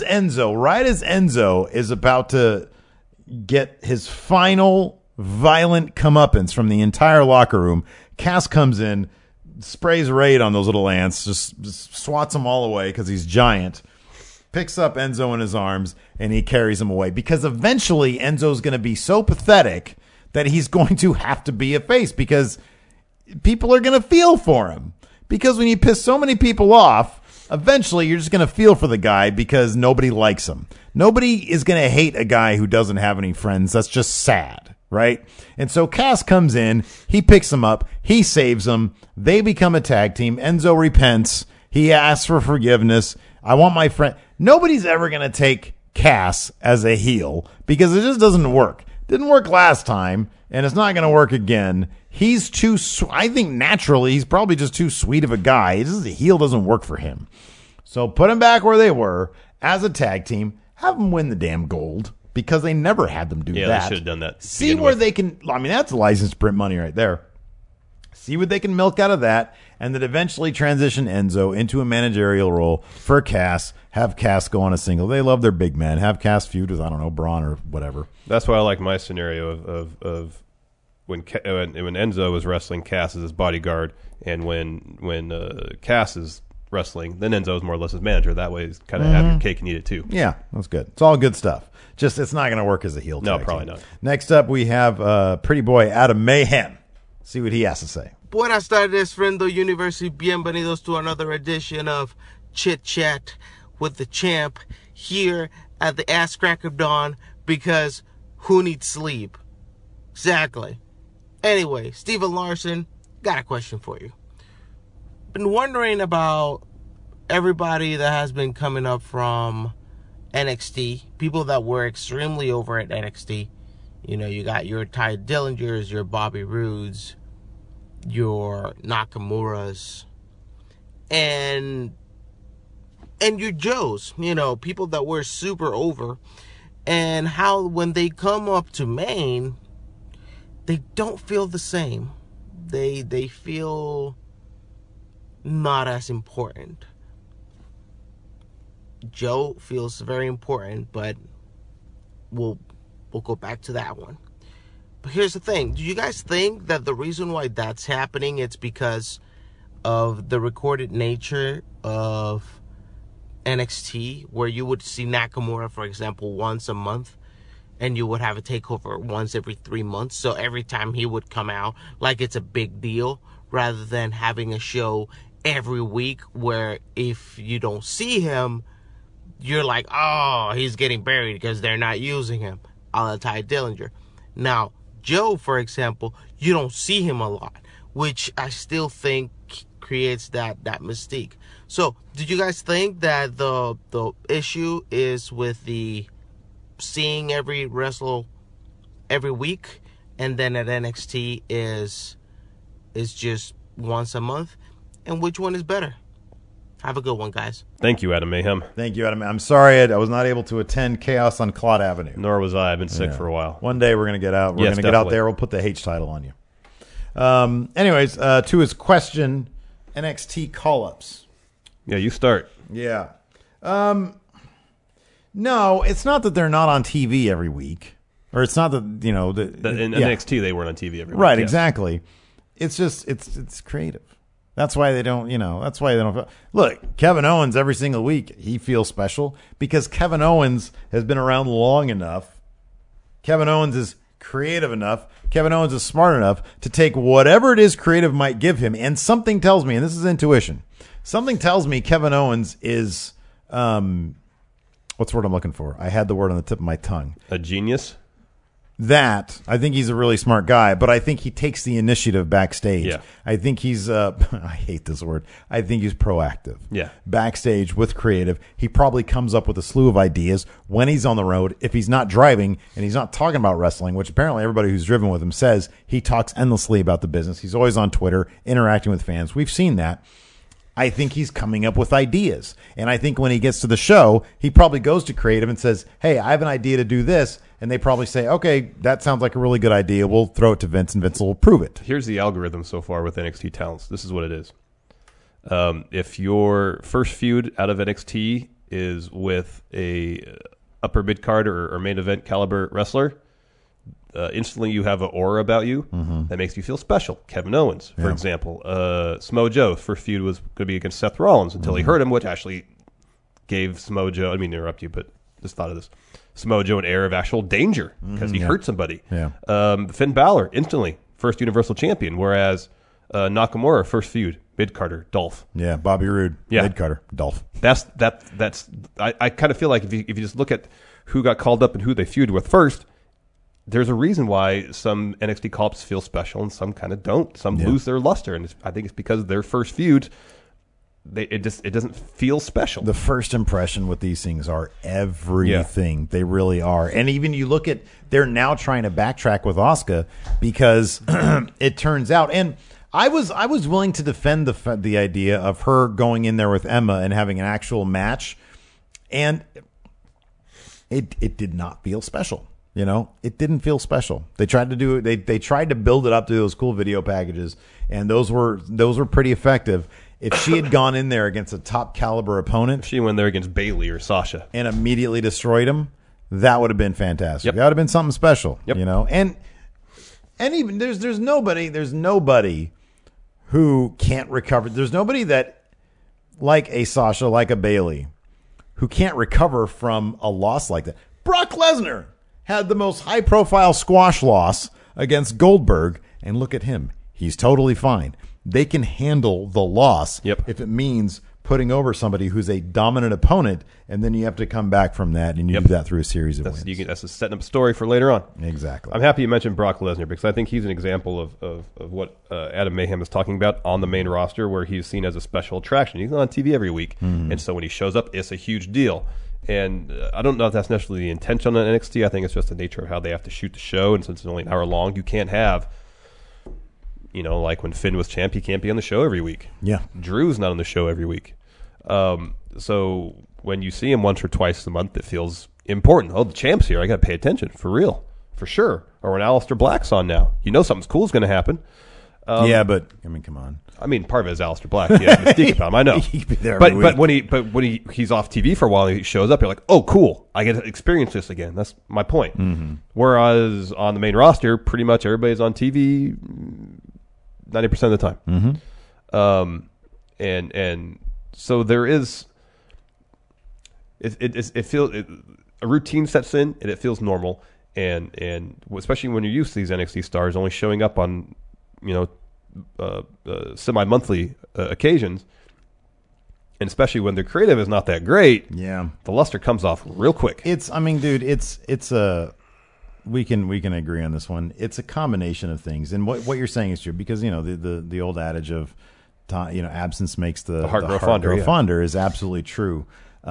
Enzo is about to get his final violent comeuppance from the entire locker room. Cass comes in, sprays Raid on those little ants, just swats them all away because he's giant. Picks up Enzo in his arms, and he carries him away. Because eventually, Enzo's going to be so pathetic that he's going to have to be a face because people are going to feel for him. Because when you piss so many people off, eventually you're just going to feel for the guy because nobody likes him. Nobody is going to hate a guy who doesn't have any friends. That's just sad, right? And so Cass comes in, he picks him up, he saves him, they become a tag team. Enzo repents, he asks for forgiveness. I want my friend. Nobody's ever going to take Cass as a heel because it just doesn't work. Didn't work last time, and it's not going to work again. He's too, I think naturally, he's probably just too sweet of a guy. The heel doesn't work for him. So put them back where they were as a tag team. Have them win the damn gold because they never had them do that. Yeah, they should have done that. See where they can, that's license print money right there. See what they can milk out of that, and then eventually transition Enzo into a managerial role for Cass. Have Cass go on a single. They love their big man. Have Cass feud with, Braun or whatever. That's why I like my scenario of when Enzo was wrestling Cass as his bodyguard, and when Cass is wrestling, then Enzo is more or less his manager. That way, it's kind of have your cake and eat it too. Yeah, that's good. It's all good stuff. Just it's not going to work as a heel. No, tag probably team. not. Next up, we have pretty boy Adam Mayhem. See what he has to say. Buenas tardes, Friendo University. Bienvenidos to another edition of Chit Chat with the Champ here at the Ass Crack of Dawn because who needs sleep? Exactly. Anyway, Steven Larson, got a question for you. Been wondering about everybody that has been coming up from NXT, people that were extremely over at NXT. You got your Ty Dillingers, your Bobby Roodes, your Nakamura's, and your Joes, people that were super over, and how when they come up to Maine, they don't feel the same. They feel not as important. Joe feels very important, but we'll go back to that one. But here's the thing. Do you guys think that the reason why that's happening, it's because of the recorded nature of NXT, where you would see Nakamura, for example, once a month, and you would have a takeover once every 3 months. So every time he would come out, like it's a big deal, rather than having a show every week where if you don't see him, you're like, oh, he's getting buried because they're not using him. A la Ty Dillinger. Now, Joe, for example, you don't see him a lot, which I still think creates that mystique. So, did you guys think that the issue is with the seeing every wrestler every week, and then at NXT is just once a month? And which one is better? Have a good one, guys. Thank you, Adam Mayhem. Thank you, Adam. I'm sorry I was not able to attend Chaos on Claude Avenue. Nor was I. I've been sick for a while. One day we're going to get out. We're Yes, going to get out definitely. there. We'll put the H title on you. Anyways, to his question, NXT call-ups. Yeah, you start. Yeah. No, it's not that they're not on TV every week. Or it's not that, In yeah. NXT, they weren't on TV every week. Right, Yes. exactly. It's just, it's creative. That's why they don't, that's why they don't. Look, Kevin Owens every single week, he feels special because Kevin Owens has been around long enough. Kevin Owens is creative enough. Kevin Owens is smart enough to take whatever it is creative might give him. And something tells me, and this is intuition, something tells me Kevin Owens is, what's the word I'm looking for? I had the word on the tip of my tongue. A genius? That, I think he's a really smart guy, but I think he takes the initiative backstage. Yeah. I think he's, I hate this word. I think he's proactive. Yeah. Backstage with creative. He probably comes up with a slew of ideas when he's on the road. If he's not driving and he's not talking about wrestling, which apparently everybody who's driven with him says he talks endlessly about the business. He's always on Twitter interacting with fans. We've seen that. I think he's coming up with ideas. And I think when he gets to the show, he probably goes to creative and says, hey, I have an idea to do this. And they probably say, okay, that sounds like a really good idea. We'll throw it to Vince, and Vince will approve it. Here's the algorithm so far with NXT talents. This is what it is. If your first feud out of NXT is with a upper mid-card or main event caliber wrestler, instantly you have an aura about you that makes you feel special. Kevin Owens, for example. Samoa Joe's first feud was going to be against Seth Rollins until he hurt him, which actually gave Samoa Joe, I didn't mean to interrupt you, but just thought of this. Samoa Joe an air of actual danger because he hurt somebody. Yeah. Finn Balor, instantly, first Universal Champion, whereas Nakamura, first feud, mid-carder, Dolph. Yeah, Bobby Roode, Yeah. mid-carder, Dolph. That's I kind of feel like if you just look at who got called up and who they feuded with first, there's a reason why some NXT call-ups feel special and some kind of don't. Some lose their luster, and I think it's because their first feud, it doesn't feel special. The first impression with these things are everything. Yeah. They really are. And even you look at, they're now trying to backtrack with Asuka because it turns out, and I was willing to defend the idea of her going in there with Emma and having an actual match, and it did not feel special. You know, it didn't feel special. They tried to do it. They tried to build it up to those cool video packages, and those were pretty effective. If she had gone in there against a top caliber opponent, she went there against Bayley or Sasha and immediately destroyed him, that would have been fantastic. Yep. That would have been something special. Yep. You know, and even there's nobody who can't recover. There's nobody that, like a Sasha, like a Bayley, who can't recover from a loss like that. Brock Lesnar had the most high-profile squash loss against Goldberg, and look at him. He's totally fine. They can handle the loss if it means putting over somebody who's a dominant opponent, and then you have to come back from that, and you do that through a series of wins. That's a setting up story for later on. Exactly. I'm happy you mentioned Brock Lesnar because I think he's an example of what Adam Mayhem is talking about on the main roster, where he's seen as a special attraction. He's on TV every week, and so when he shows up, it's a huge deal. And I don't know if that's necessarily the intention on NXT. I think it's just the nature of how they have to shoot the show, and since it's only an hour long, you can't have, like when Finn was champ, he can't be on the show every week. Yeah. Drew's not on the show every week. So when you see him once or twice a month, it feels important. Oh, the champ's here. I got to pay attention. For real. For sure. Or when Aleister Black's on now. Something's cool is going to happen. Yeah, but, come on. I mean, part of it is Aleister Black. Yeah, mystique about him. I know. He could be there but every week. when he's off TV for a while and he shows up, you're like, oh, cool. I get to experience this again. That's my point. Mm-hmm. Whereas on the main roster, pretty much everybody's on TV 90% of the time. Mm-hmm. And so there is it feels a routine sets in and it feels normal, and especially when you're used to these NXT stars only showing up on semi-monthly occasions, and especially when their creative is not that great, the luster comes off real quick. It's a we can agree on this one. It's a combination of things, and what you're saying is true, because the old adage of absence makes the heart grow fonder is absolutely true.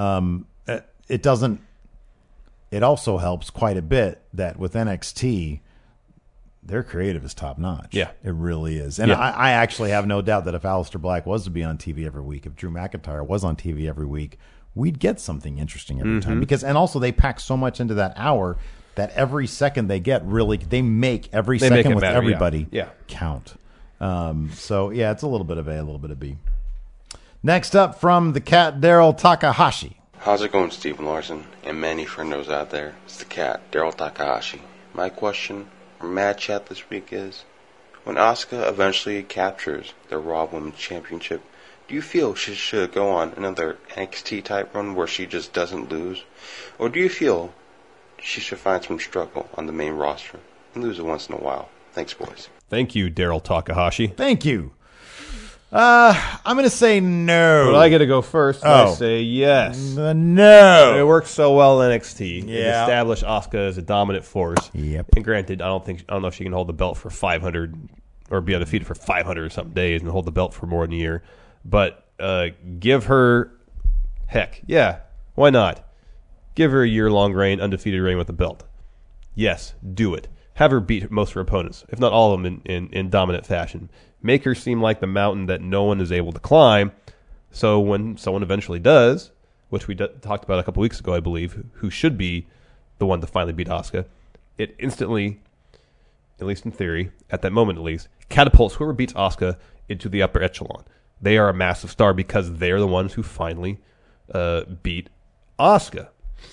It also helps quite a bit that with NXT, their creative is top notch. Yeah, it really is. And I actually have no doubt that if Aleister Black was to be on TV every week, if Drew McIntyre was on TV every week, we'd get something interesting every time. And also they pack so much into that hour that every second they get they make every second with matter, everybody count. So it's a little bit of A, a little bit of B. Next up from the cat, Daryl Takahashi. How's it going, Stephen Larson and many friendos out there? It's the cat, Daryl Takahashi. My question for Mad Chat this week is, when Asuka eventually captures the Raw Women's Championship, do you feel she should go on another NXT type run where she just doesn't lose? Or do you feel she should find some struggle on the main roster and lose it once in a while. Thanks, boys. Thank you, Daryl Takahashi. Thank you. I'm going to say no. But I get to go first. Oh. I say yes. No. It works so well in NXT. It Yeah. established Asuka as a dominant force. Yep. And granted, I don't know if she can hold the belt for 500 or be undefeated for 500 or something days and hold the belt for more than a year. But give her, heck, yeah, why not? Give her a year-long reign, undefeated reign with the belt. Yes, do it. Have her beat most of her opponents, if not all of them, in dominant fashion. Make her seem like the mountain that no one is able to climb. So when someone eventually does, which we talked about a couple weeks ago, I believe, who should be the one to finally beat Asuka, it instantly, at least in theory, at that moment at least, catapults whoever beats Asuka into the upper echelon. They are a massive star because they're the ones who finally beat Asuka.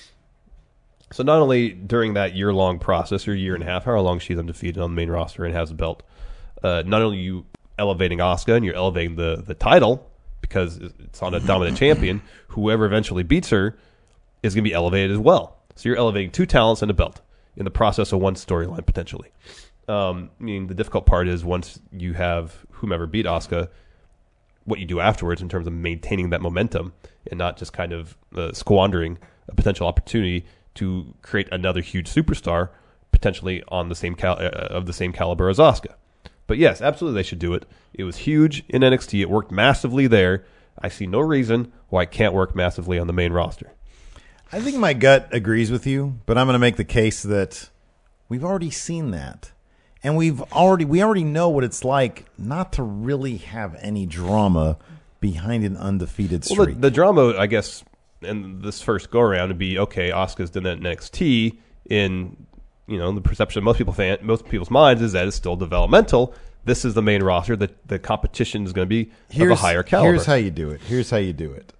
So not only during that year-long process, or year and a half, however long she's undefeated on the main roster and has a belt, not only are you elevating Asuka and you're elevating the title because it's on a dominant champion, whoever eventually beats her is going to be elevated as well. So you're elevating two talents and a belt in the process of one storyline potentially. I mean, the difficult part is once you have whomever beat Asuka, what you do afterwards in terms of maintaining that momentum and not just kind of squandering a potential opportunity to create another huge superstar, potentially on the same of the same caliber as Asuka. But yes, absolutely they should do it. It was huge in NXT. It worked massively there. I see no reason why it can't work massively on the main roster. I think my gut agrees with you, but I'm going to make the case that we've already seen that. And we already know what it's like not to really have any drama behind an undefeated streak. Well, the drama, I guess, in this first go-around would be, okay, Asuka's done that in NXT. In the perception of most people's minds is that it's still developmental. This is the main roster. The competition is going to be of a higher caliber. Here's how you do it.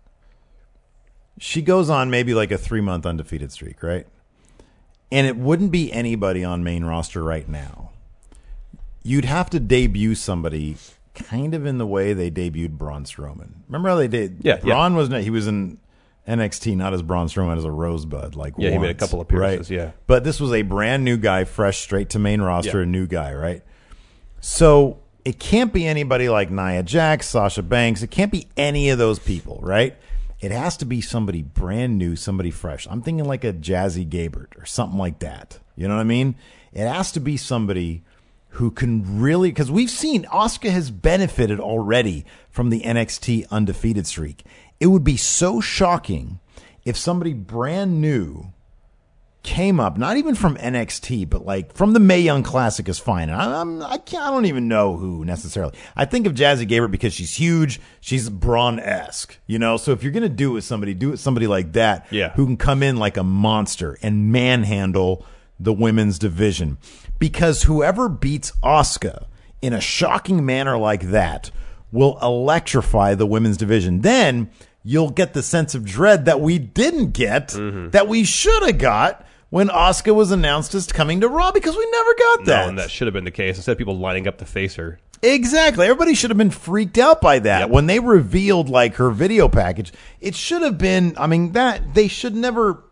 She goes on maybe like a 3-month undefeated streak, right? And it wouldn't be anybody on main roster right now. You'd have to debut somebody kind of in the way they debuted Braun Strowman. Remember how they did? Yeah. Braun he was in NXT not as Braun Strowman, as a Rosebud. He made a couple appearances, right? yeah. But this was a brand new guy, fresh straight to main roster, a new guy, right? So it can't be anybody like Nia Jax, Sasha Banks. It can't be any of those people, right? It has to be somebody brand new, somebody fresh. I'm thinking like a Jazzy Gabert or something like that. You know what I mean? It has to be somebody who can really, because we've seen Asuka has benefited already from the NXT undefeated streak. It would be so shocking if somebody brand new came up, not even from NXT, but like from the Mae Young Classic is fine. And I don't even know who necessarily. I think of Jazzy Gabert because she's huge. She's Braun-esque, So if you're going to do it with somebody, do it with somebody like that, who can come in like a monster and manhandle the women's division. Because whoever beats Asuka in a shocking manner like that will electrify the women's division. Then you'll get the sense of dread that we didn't get, that we should have got when Asuka was announced as coming to Raw, because we never got that. No, and that should have been the case. Instead of people lining up to face her. Exactly. Everybody should have been freaked out by that. Yep. When they revealed like her video package, it should have been, that they should never,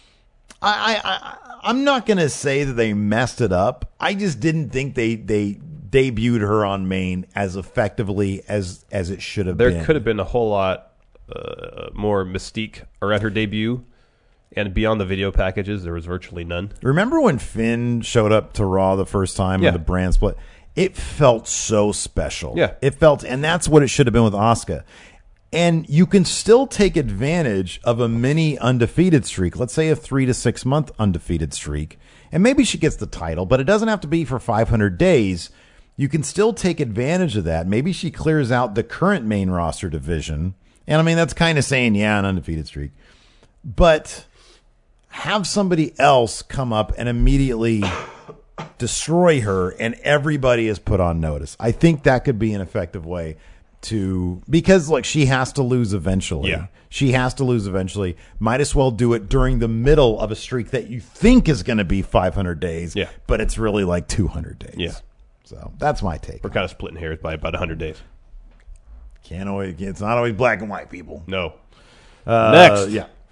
I'm not going to say that they messed it up. I just didn't think they debuted her on main as effectively as it should have been. There could have been a whole lot more mystique around her debut, and beyond the video packages, there was virtually none. Remember when Finn showed up to Raw the first time with the brand split? It felt so special. Yeah. And that's what it should have been with Asuka. And you can still take advantage of a mini undefeated streak. Let's say a 3 to 6 month undefeated streak. And maybe she gets the title, but it doesn't have to be for 500 days. You can still take advantage of that. Maybe she clears out the current main roster division. And that's kind of saying, an undefeated streak. But have somebody else come up and immediately destroy her, and everybody is put on notice. I think that could be an effective way because she has to lose eventually. Yeah. She has to lose eventually. Might as well do it during the middle of a streak that you think is going to be 500 days, but it's really like 200 days. Yeah. So that's my take. We're kind of splitting hairs by about 100 days. It's not always black and white, people. No. Next.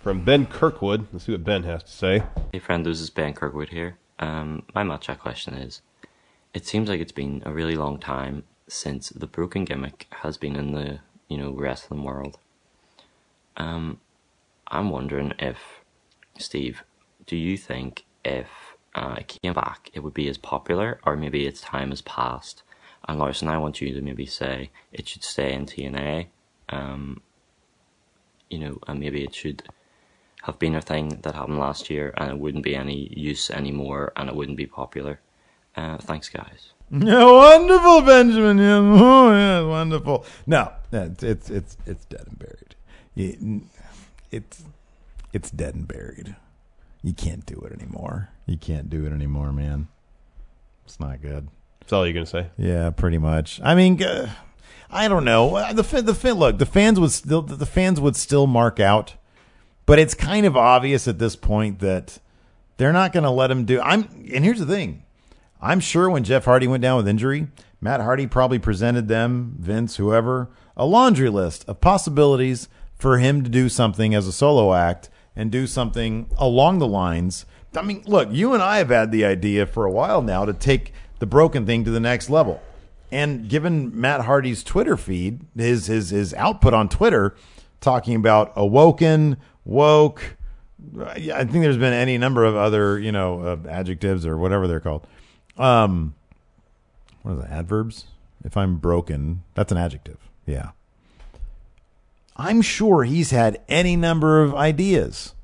from Ben Kirkwood. Let's see what Ben has to say. Hey friend, this is Ben Kirkwood here. My match question is, it seems like it's been a really long time since the broken gimmick has been in the, wrestling world. I'm wondering if, Steve, do you think if it came back, it would be as popular, or maybe its time has passed? And Larson, I want you to maybe say it should stay in TNA, and maybe it should have been a thing that happened last year, and it wouldn't be any use anymore, and it wouldn't be popular. Thanks, guys. Yeah, wonderful, Benjamin. Yeah, wonderful. No, it's dead and buried. It's dead and buried. You can't do it anymore. You can't do it anymore, man. It's not good. That's all you're gonna say? Yeah, pretty much. I mean, I don't know. The fans would still mark out. But it's kind of obvious at this point that they're not going to let him do. And here's the thing. I'm sure when Jeff Hardy went down with injury, Matt Hardy probably presented them, Vince, whoever, a laundry list of possibilities for him to do something as a solo act and do something along the lines. I mean, look, you and I have had the idea for a while now to take the broken thing to the next level. And given Matt Hardy's Twitter feed, his output on Twitter, talking about awoken, woke. I think there's been any number of other, adjectives or whatever they're called. What are the adverbs? If I'm broken, that's an adjective. Yeah. I'm sure he's had any number of ideas.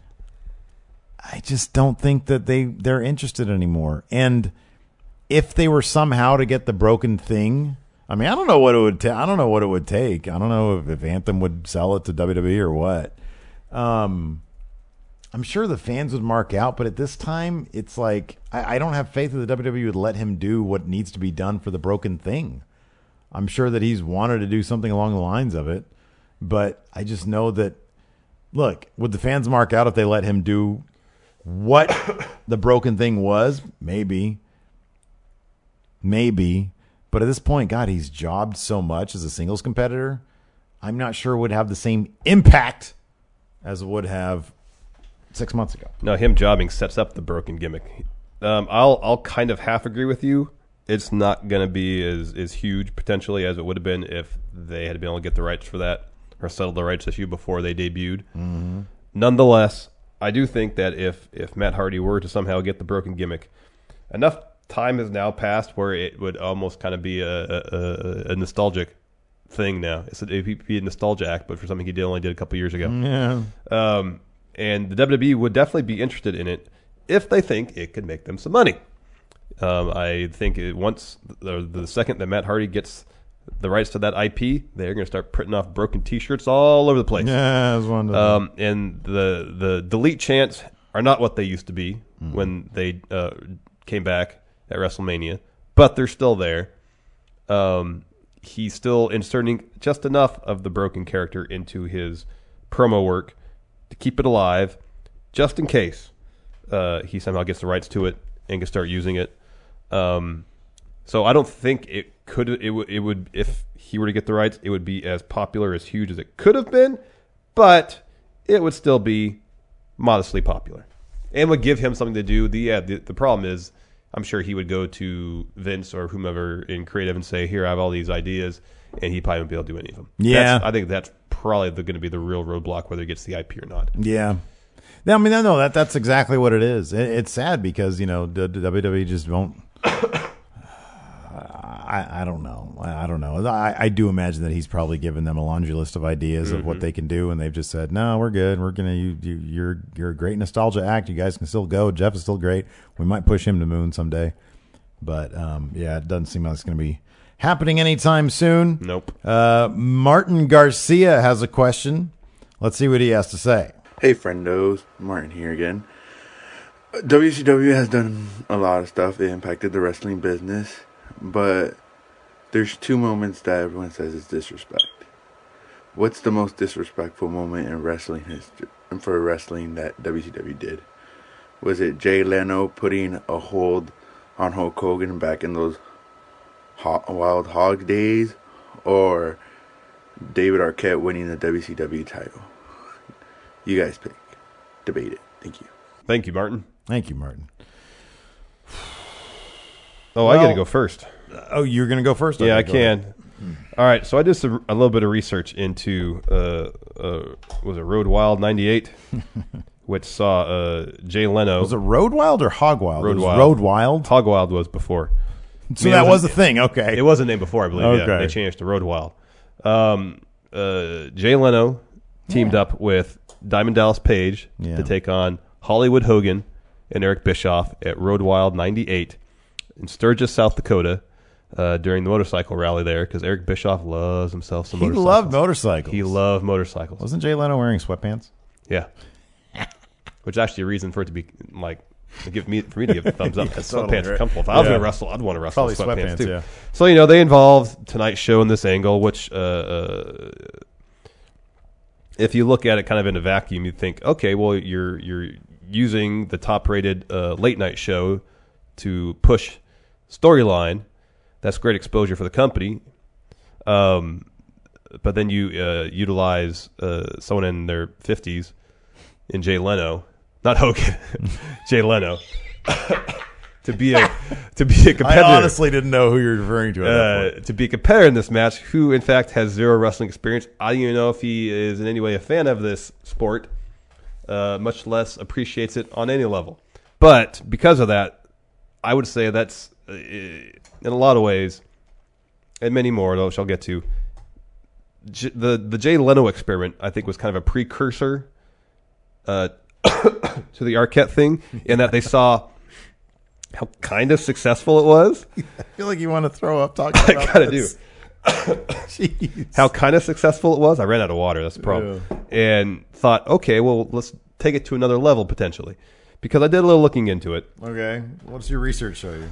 I just don't think that they're interested anymore. And if they were somehow to get the broken thing, I mean, I don't know what it would take. I don't know what it would take. I don't know if Anthem would sell it to WWE or what. I'm sure the fans would mark out, but at this time, it's like I don't have faith that the WWE would let him do what needs to be done for the broken thing. I'm sure that he's wanted to do something along the lines of it, but I just know that, look, would the fans mark out if they let him do what the broken thing was? Maybe. But at this point, God, he's jobbed so much as a singles competitor. I'm not sure it would have the same impact as it would have 6 months ago. No, him jobbing sets up the broken gimmick. I'll kind of half agree with you. It's not going to be as huge potentially as it would have been if they had been able to get the rights for that or settle the rights issue before they debuted. Mm-hmm. Nonetheless, I do think that if Matt Hardy were to somehow get the broken gimmick, enough time has now passed where it would almost kind of be a nostalgic thing now. It'd be a nostalgia act, but for something he only did a couple years ago. Yeah. And the WWE would definitely be interested in it if they think it could make them some money. I think once the second that Matt Hardy gets the rights to that IP, they're going to start printing off broken T-shirts all over the place. Yeah, that's wonderful. And the delete chants are not what they used to be when they came back at WrestleMania, but they're still there. He's still inserting just enough of the broken character into his promo work to keep it alive, just in case he somehow gets the rights to it and can start using it. So I don't think it would if he were to get the rights, it would be as popular, as huge as it could have been, but it would still be modestly popular and would give him something to do. The problem is, I'm sure he would go to Vince or whomever in creative and say, "Here, I have all these ideas," and he probably won't be able to do any of them. Yeah, I think that's probably going to be the real roadblock, whether he gets the IP or not. Yeah. I mean, no, that's exactly what it is. It's sad because, the WWE just won't. I don't know. I do imagine that he's probably given them a laundry list of ideas of what they can do, and they've just said, "No, we're good. We're gonna. You're a great nostalgia act. You guys can still go. Jeff is still great. We might push him to the moon someday, but it doesn't seem like it's gonna be happening anytime soon." Nope. Martin Garcia has a question. Let's see what he has to say. Hey, friendos. Martin here again. WCW has done a lot of stuff. They impacted the wrestling business. But there's two moments that everyone says is disrespect. What's the most disrespectful moment in wrestling history and for wrestling that WCW did? Was it Jay Leno putting a hold on Hulk Hogan back in those Wild Hog days, or David Arquette winning the WCW title? You guys pick. Debate it. Thank you. Thank you, Martin. Thank you, Martin. Oh, I got to go first. Oh, you're going to go first? Yeah, I Okay, go can. ahead. All right, so I did a little bit of research into was it Road Wild '98, which saw Jay Leno. Was it Road Wild or Hog Wild? Road It was Wild. Road Wild? Hog Wild was before. So that was a thing. Okay. It was a name before, I believe. Okay. Yeah, they changed to Road Wild. Jay Leno teamed up with Diamond Dallas Page to take on Hollywood Hogan and Eric Bischoff at Road Wild '98 in Sturgis, South Dakota. During the motorcycle rally there, because Eric Bischoff loves himself some motorcycles. He loved motorcycles. He loved motorcycles. Wasn't Jay Leno wearing sweatpants? Yeah. Which is actually a reason for it to be like for me to give a thumbs up. Yeah, Because totally, sweatpants are right. comfortable. If I was Yeah. going to wrestle, I'd want to wrestle in Probably sweatpants sweatpants, too. yeah. So they involved Tonight Show in this angle, which if you look at it kind of in a vacuum, you'd think, okay, well you're using the top-rated late night show to push storyline. That's great exposure for the company. But then you utilize someone in their 50s in Jay Leno, not Hogan, Jay Leno, to be a competitor. I honestly didn't know who you're referring to at that point. To be a competitor in this match, who in fact has zero wrestling experience. I don't even know if he is in any way a fan of this sport, much less appreciates it on any level. But because of that, I would say that's in a lot of ways, and many more, which I'll get to. The Jay Leno experiment, I think, was kind of a precursor to the Arquette thing, in that they saw how kind of successful it was. I feel like you want to throw up talking about I kind of do. Jeez. How kind of successful it was. I ran out of water. That's the problem. And thought, okay, well, let's take it to another level potentially. Because I did a little looking into it. Okay. What's your research show you?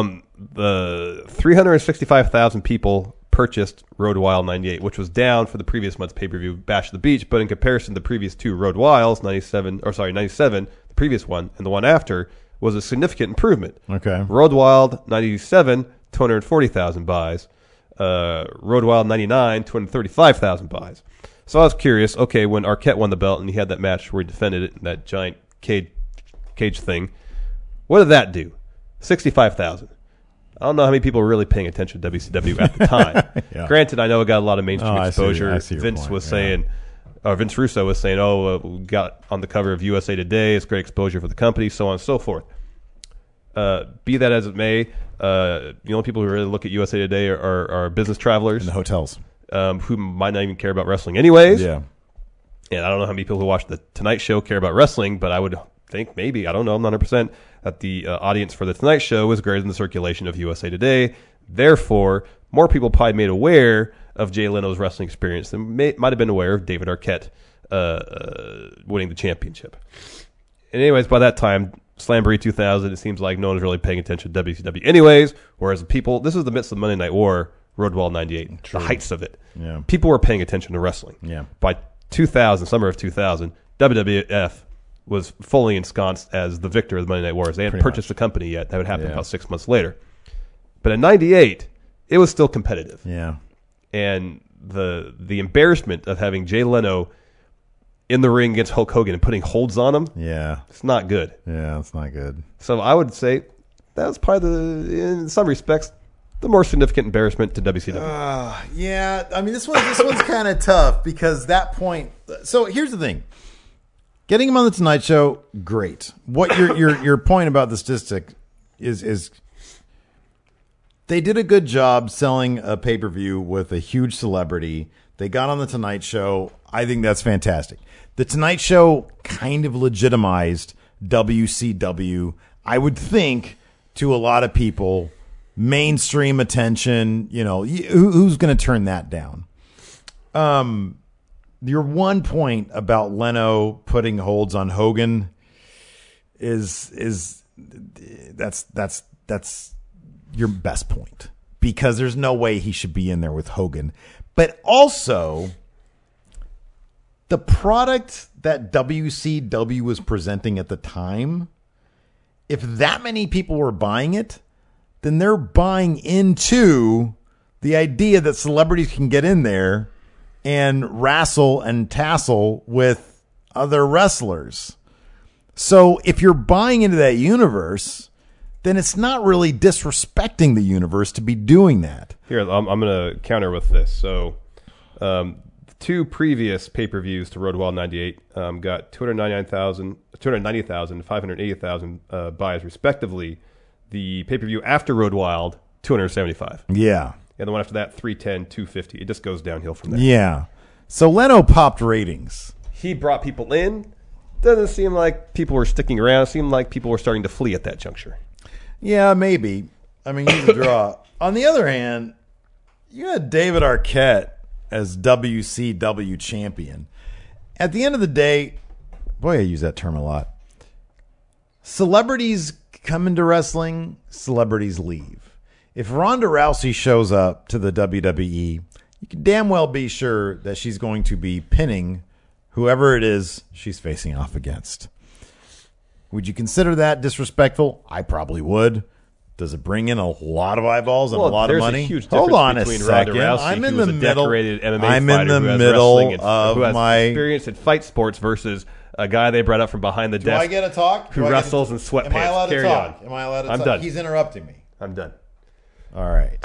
The 365,000 people purchased Road Wild '98, which was down for the previous month's pay-per-view Bash of the Beach, but in comparison to the previous two Road Wilds, 97, the previous one, and the one after, was a significant improvement. Okay. Road Wild 97, 240,000 buys. Road Wild 99, 235,000 buys. So I was curious, okay, when Arquette won the belt and he had that match where he defended it in that giant cage thing, what did that do? 65,000. I don't know how many people were really paying attention to WCW at the time. Yeah. Granted, I know it got a lot of mainstream exposure. I see your Vince point, was yeah. saying, or Vince Russo was saying, we got on the cover of USA Today. It's great exposure for the company, so on and so forth. Be that as it may, the only people who really look at USA Today are business travelers. In the hotels. Who might not even care about wrestling anyways. Yeah. And I don't know how many people who watch the Tonight Show care about wrestling, but I would think maybe, I don't know, I'm not 100%, that the audience for the Tonight Show is greater than the circulation of USA Today. Therefore, more people probably made aware of Jay Leno's wrestling experience than might have been aware of David Arquette winning the championship. And anyways, by that time, Slamboree 2000, it seems like no one's really paying attention to WCW anyways, whereas the people, this is the midst of Monday Night War, Road Wild '98, the heights of it. Yeah. People were paying attention to wrestling. Yeah. By 2000, summer of 2000, WWF was fully ensconced as the victor of the Monday Night Wars. They hadn't purchased the company yet. That would happen about 6 months later. But in '98, it was still competitive. Yeah. And the embarrassment of having Jay Leno in the ring against Hulk Hogan and putting holds on him, Yeah. it's not good. Yeah, that's not good. So I would say that was probably, in some respects, the more significant embarrassment to WCW. Yeah, I mean this one's kind of tough because that point. So here's the thing: getting him on the Tonight Show, great. What your point about the statistic is they did a good job selling a pay-per-view with a huge celebrity. They got on the Tonight Show. I think that's fantastic. The Tonight Show kind of legitimized WCW. I would think to a lot of people. Mainstream attention, who's going to turn that down? Your one point about Leno putting holds on Hogan is that's your best point because there's no way he should be in there with Hogan. But also, the product that WCW was presenting at the time, if that many people were buying it, then they're buying into the idea that celebrities can get in there and wrestle and tassel with other wrestlers. So if you're buying into that universe, then it's not really disrespecting the universe to be doing that. Here, I'm going to counter with this. So, two previous pay-per-views to Road Wild 98 got 290,000, 580,000 buys respectively. The pay-per-view after Road Wild, 275. Yeah. And the one after that, 310, 250. It just goes downhill from there. Yeah. So Leno popped ratings. He brought people in. Doesn't seem like people were sticking around. It seemed like people were starting to flee at that juncture. Yeah, maybe. I mean, he's a draw. On the other hand, you had David Arquette as WCW champion. At the end of the day, boy, I use that term a lot. Celebrities come into wrestling, celebrities leave. If Ronda Rousey shows up to the WWE, you can damn well be sure that she's going to be pinning whoever it is she's facing off against. Would you consider that disrespectful? I probably would. Does it bring in a lot of eyeballs and a lot of money? A huge Hold on between a second. Rousey, I'm in who the is a middle. decorated MMA I'm fighter in the who has middle wrestling of who has my experience in fight sports versus a guy they brought up from behind the Do desk. I get to talk? Who wrestles in sweatpants? Am I allowed to Carry talk? on. Am I allowed to I'm talk? done. He's interrupting me. I'm done. All right.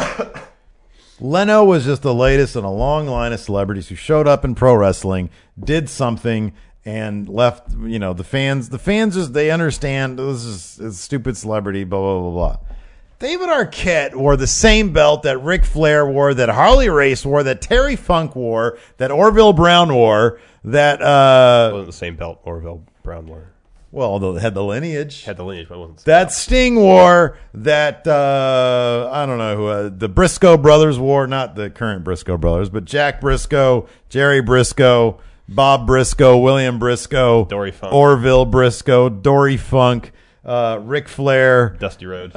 Leno was just the latest in a long line of celebrities who showed up in pro wrestling, did something, and left. You know, the fans just, they understand this is a stupid celebrity, blah, blah, blah, blah. David Arquette wore the same belt that Ric Flair wore, that Harley Race wore, that Terry Funk wore, that Orville Brown wore, that It wasn't the same belt Orville Brown wore. Well, had the lineage. Had the lineage, but it wasn't. That Sting wore, that, I don't know who, the Briscoe brothers wore, not the current Briscoe brothers, but Jack Briscoe, Jerry Briscoe, Bob Briscoe, William Briscoe, Dory Funk. Orville Briscoe, Dory Funk, Ric Flair, Dusty Rhodes,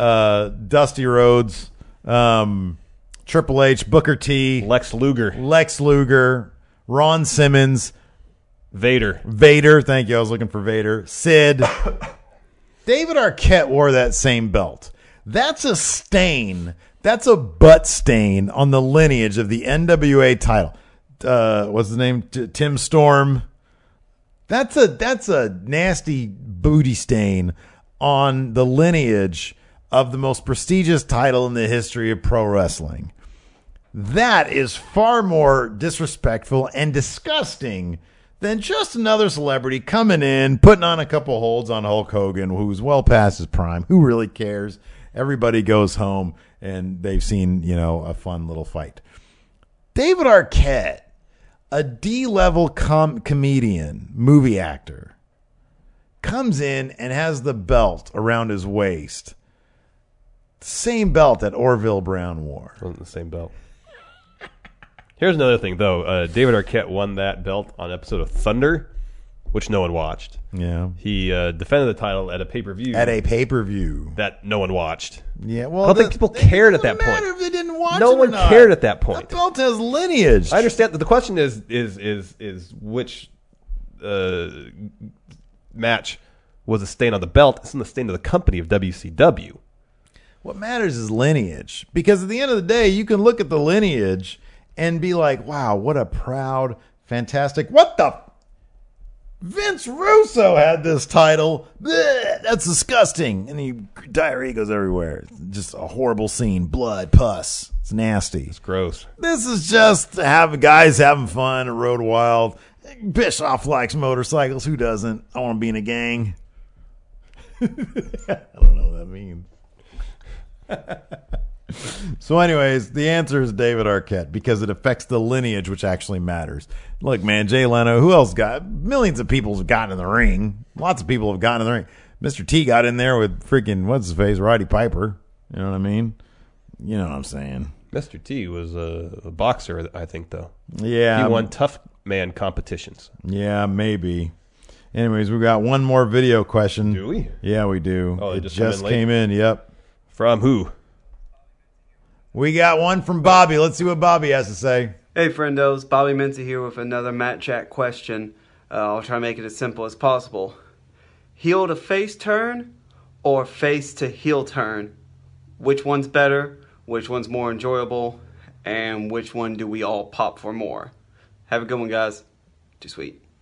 Triple H, Booker T, Lex Luger, Ron Simmons, Vader. Thank you. I was looking for Vader. Sid. David Arquette wore that same belt. That's a stain. That's a butt stain on the lineage of the NWA title. What's his name? Tim Storm. That's a nasty booty stain on the lineage of the most prestigious title in the history of pro wrestling. That is far more disrespectful and disgusting than just another celebrity coming in, putting on a couple holds on Hulk Hogan, who's well past his prime. Who really cares? Everybody goes home and they've seen, a fun little fight. David Arquette, a D-level comedian, movie actor, comes in and has the belt around his waist. Same belt that Orville Brown wore. It wasn't the same belt. Here's another thing, though. David Arquette won that belt on an episode of Thunder, which no one watched. Yeah. He defended the title at a pay-per-view. That no one watched. Yeah, well, I don't think people cared at that point. Matter if they didn't watch no it or one not. cared at that point. That belt has lineage. I understand that the question is which match was a stain on the belt. It's not a stain of the company of WCW. What matters is lineage. Because at the end of the day, you can look at the lineage and be like, wow, what a proud, fantastic... What the... Vince Russo had this title. Blech, that's disgusting. And diarrhea goes everywhere. Just a horrible scene. Blood, pus. It's nasty. It's gross. This is just guys having fun at Road Wild. Bischoff likes motorcycles. Who doesn't? I want to be in a gang. I don't know what that means. So anyways, the answer is David Arquette because it affects the lineage, which actually matters. Look, man, Jay Leno, who else got... Millions of people have gotten in the ring. Lots of people have gotten in the ring. Mr. T got in there with freaking, what's his face, Roddy Piper. You know what I mean? You know what I'm saying. Mr. T was a boxer, I think, though. Yeah. He won tough man competitions. Yeah, maybe. Anyways, we got one more video question. Do we? Yeah, we do. Oh, it just came in, yep. From who? We got one from Bobby. Let's see what Bobby has to say. Hey, friendos. Bobby Mincy here with another Matt Chat question. I'll try to make it as simple as possible. Heel to face turn or face to heel turn? Which one's better? Which one's more enjoyable? And which one do we all pop for more? Have a good one, guys. Too sweet.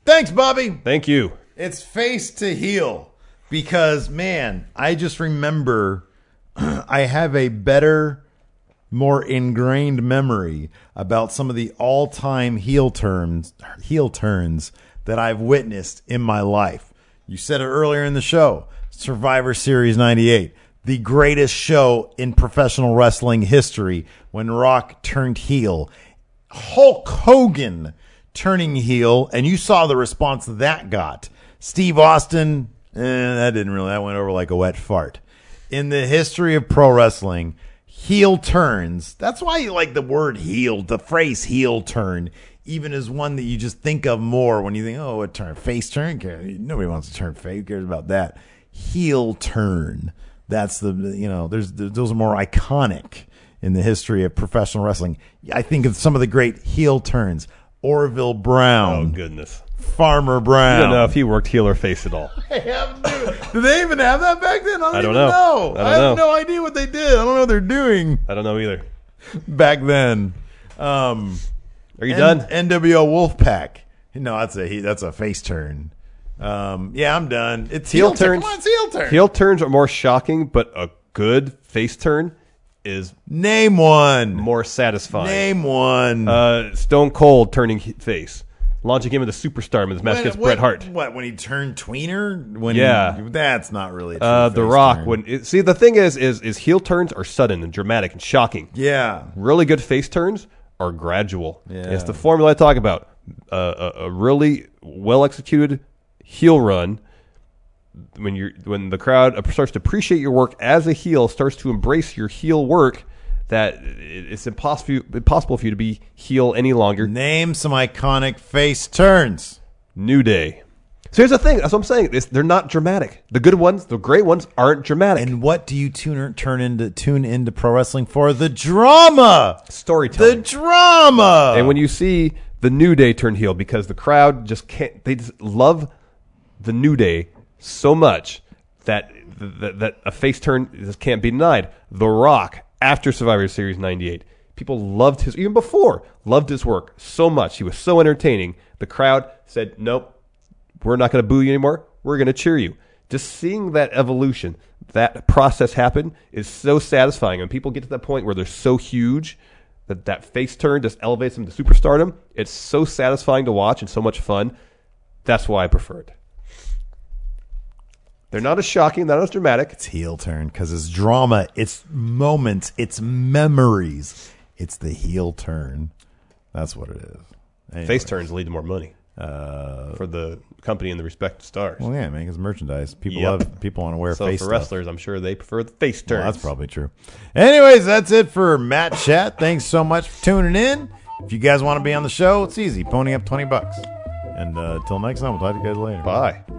Thanks, Bobby. Thank you. It's face to heel because, man, I just remember I have a better, more ingrained memory about some of the all-time heel turns that I've witnessed in my life. You said it earlier in the show, Survivor Series 98, the greatest show in professional wrestling history when Rock turned heel. Hulk Hogan turning heel, and you saw the response that got. Steve Austin, that went over like a wet fart. In the history of pro wrestling, heel turns, that's why you like the word heel, the phrase heel turn, even is one that you just think of more when you think, oh, a turn, face turn? Nobody wants to turn face. Who cares about that? Heel turn. That's those are more iconic in the history of professional wrestling. I think of some of the great heel turns. Orville Brown. Oh, goodness. Farmer Brown. I don't know if he worked heel or face at all. I have do they even have that back then? I don't know. I have no idea what they did. I don't know what they're doing. I don't know either. Back then. Are you done? NWO Wolfpack. No, that's a face turn. Yeah, I'm done. It's heel turns. Come on, it's heel turn. Heel turns are more shocking, but a good face turn is name one more satisfying. Name one. Stone Cold turning face, launching him into superstar with his match against Bret Hart. What, when he turned tweener? That's not really a true The face Rock. turn. See, the thing is heel turns are sudden and dramatic and shocking. Yeah, really good face turns are gradual. Yeah. It's the formula I talk about. A really well executed heel run. When the crowd starts to appreciate your work as a heel, starts to embrace your heel work, that it's impossible for you to be heel any longer. Name some iconic face turns. New Day. So here's the thing. That's what I'm saying. They're not dramatic. The good ones, the great ones, aren't dramatic. And what do you tune into pro wrestling for? The drama, storytelling, the drama. And when you see the New Day turn heel, because the crowd just can't, they just love the New Day so much that a face turn just can't be denied. The Rock, after Survivor Series 98, people loved his work so much. He was so entertaining. The crowd said, nope, we're not going to boo you anymore. We're going to cheer you. Just seeing that evolution, that process happen is so satisfying. When people get to that point where they're so huge that face turn just elevates them to superstardom, it's so satisfying to watch and so much fun. That's why I prefer it. They're not as shocking, not as dramatic. It's heel turn because it's drama, it's moments, it's memories. It's the heel turn. That's what it is. Anyways. Face turns lead to more money for the company and the respective stars. Well, yeah, man, because merchandise. People want to wear face for stuff. wrestlers, I'm sure they prefer the face turns. Well, that's probably true. Anyways, that's it for Matt Chat. Thanks so much for tuning in. If you guys want to be on the show, it's easy. Pony up $20. And until next time, we'll talk to you guys later. Bye.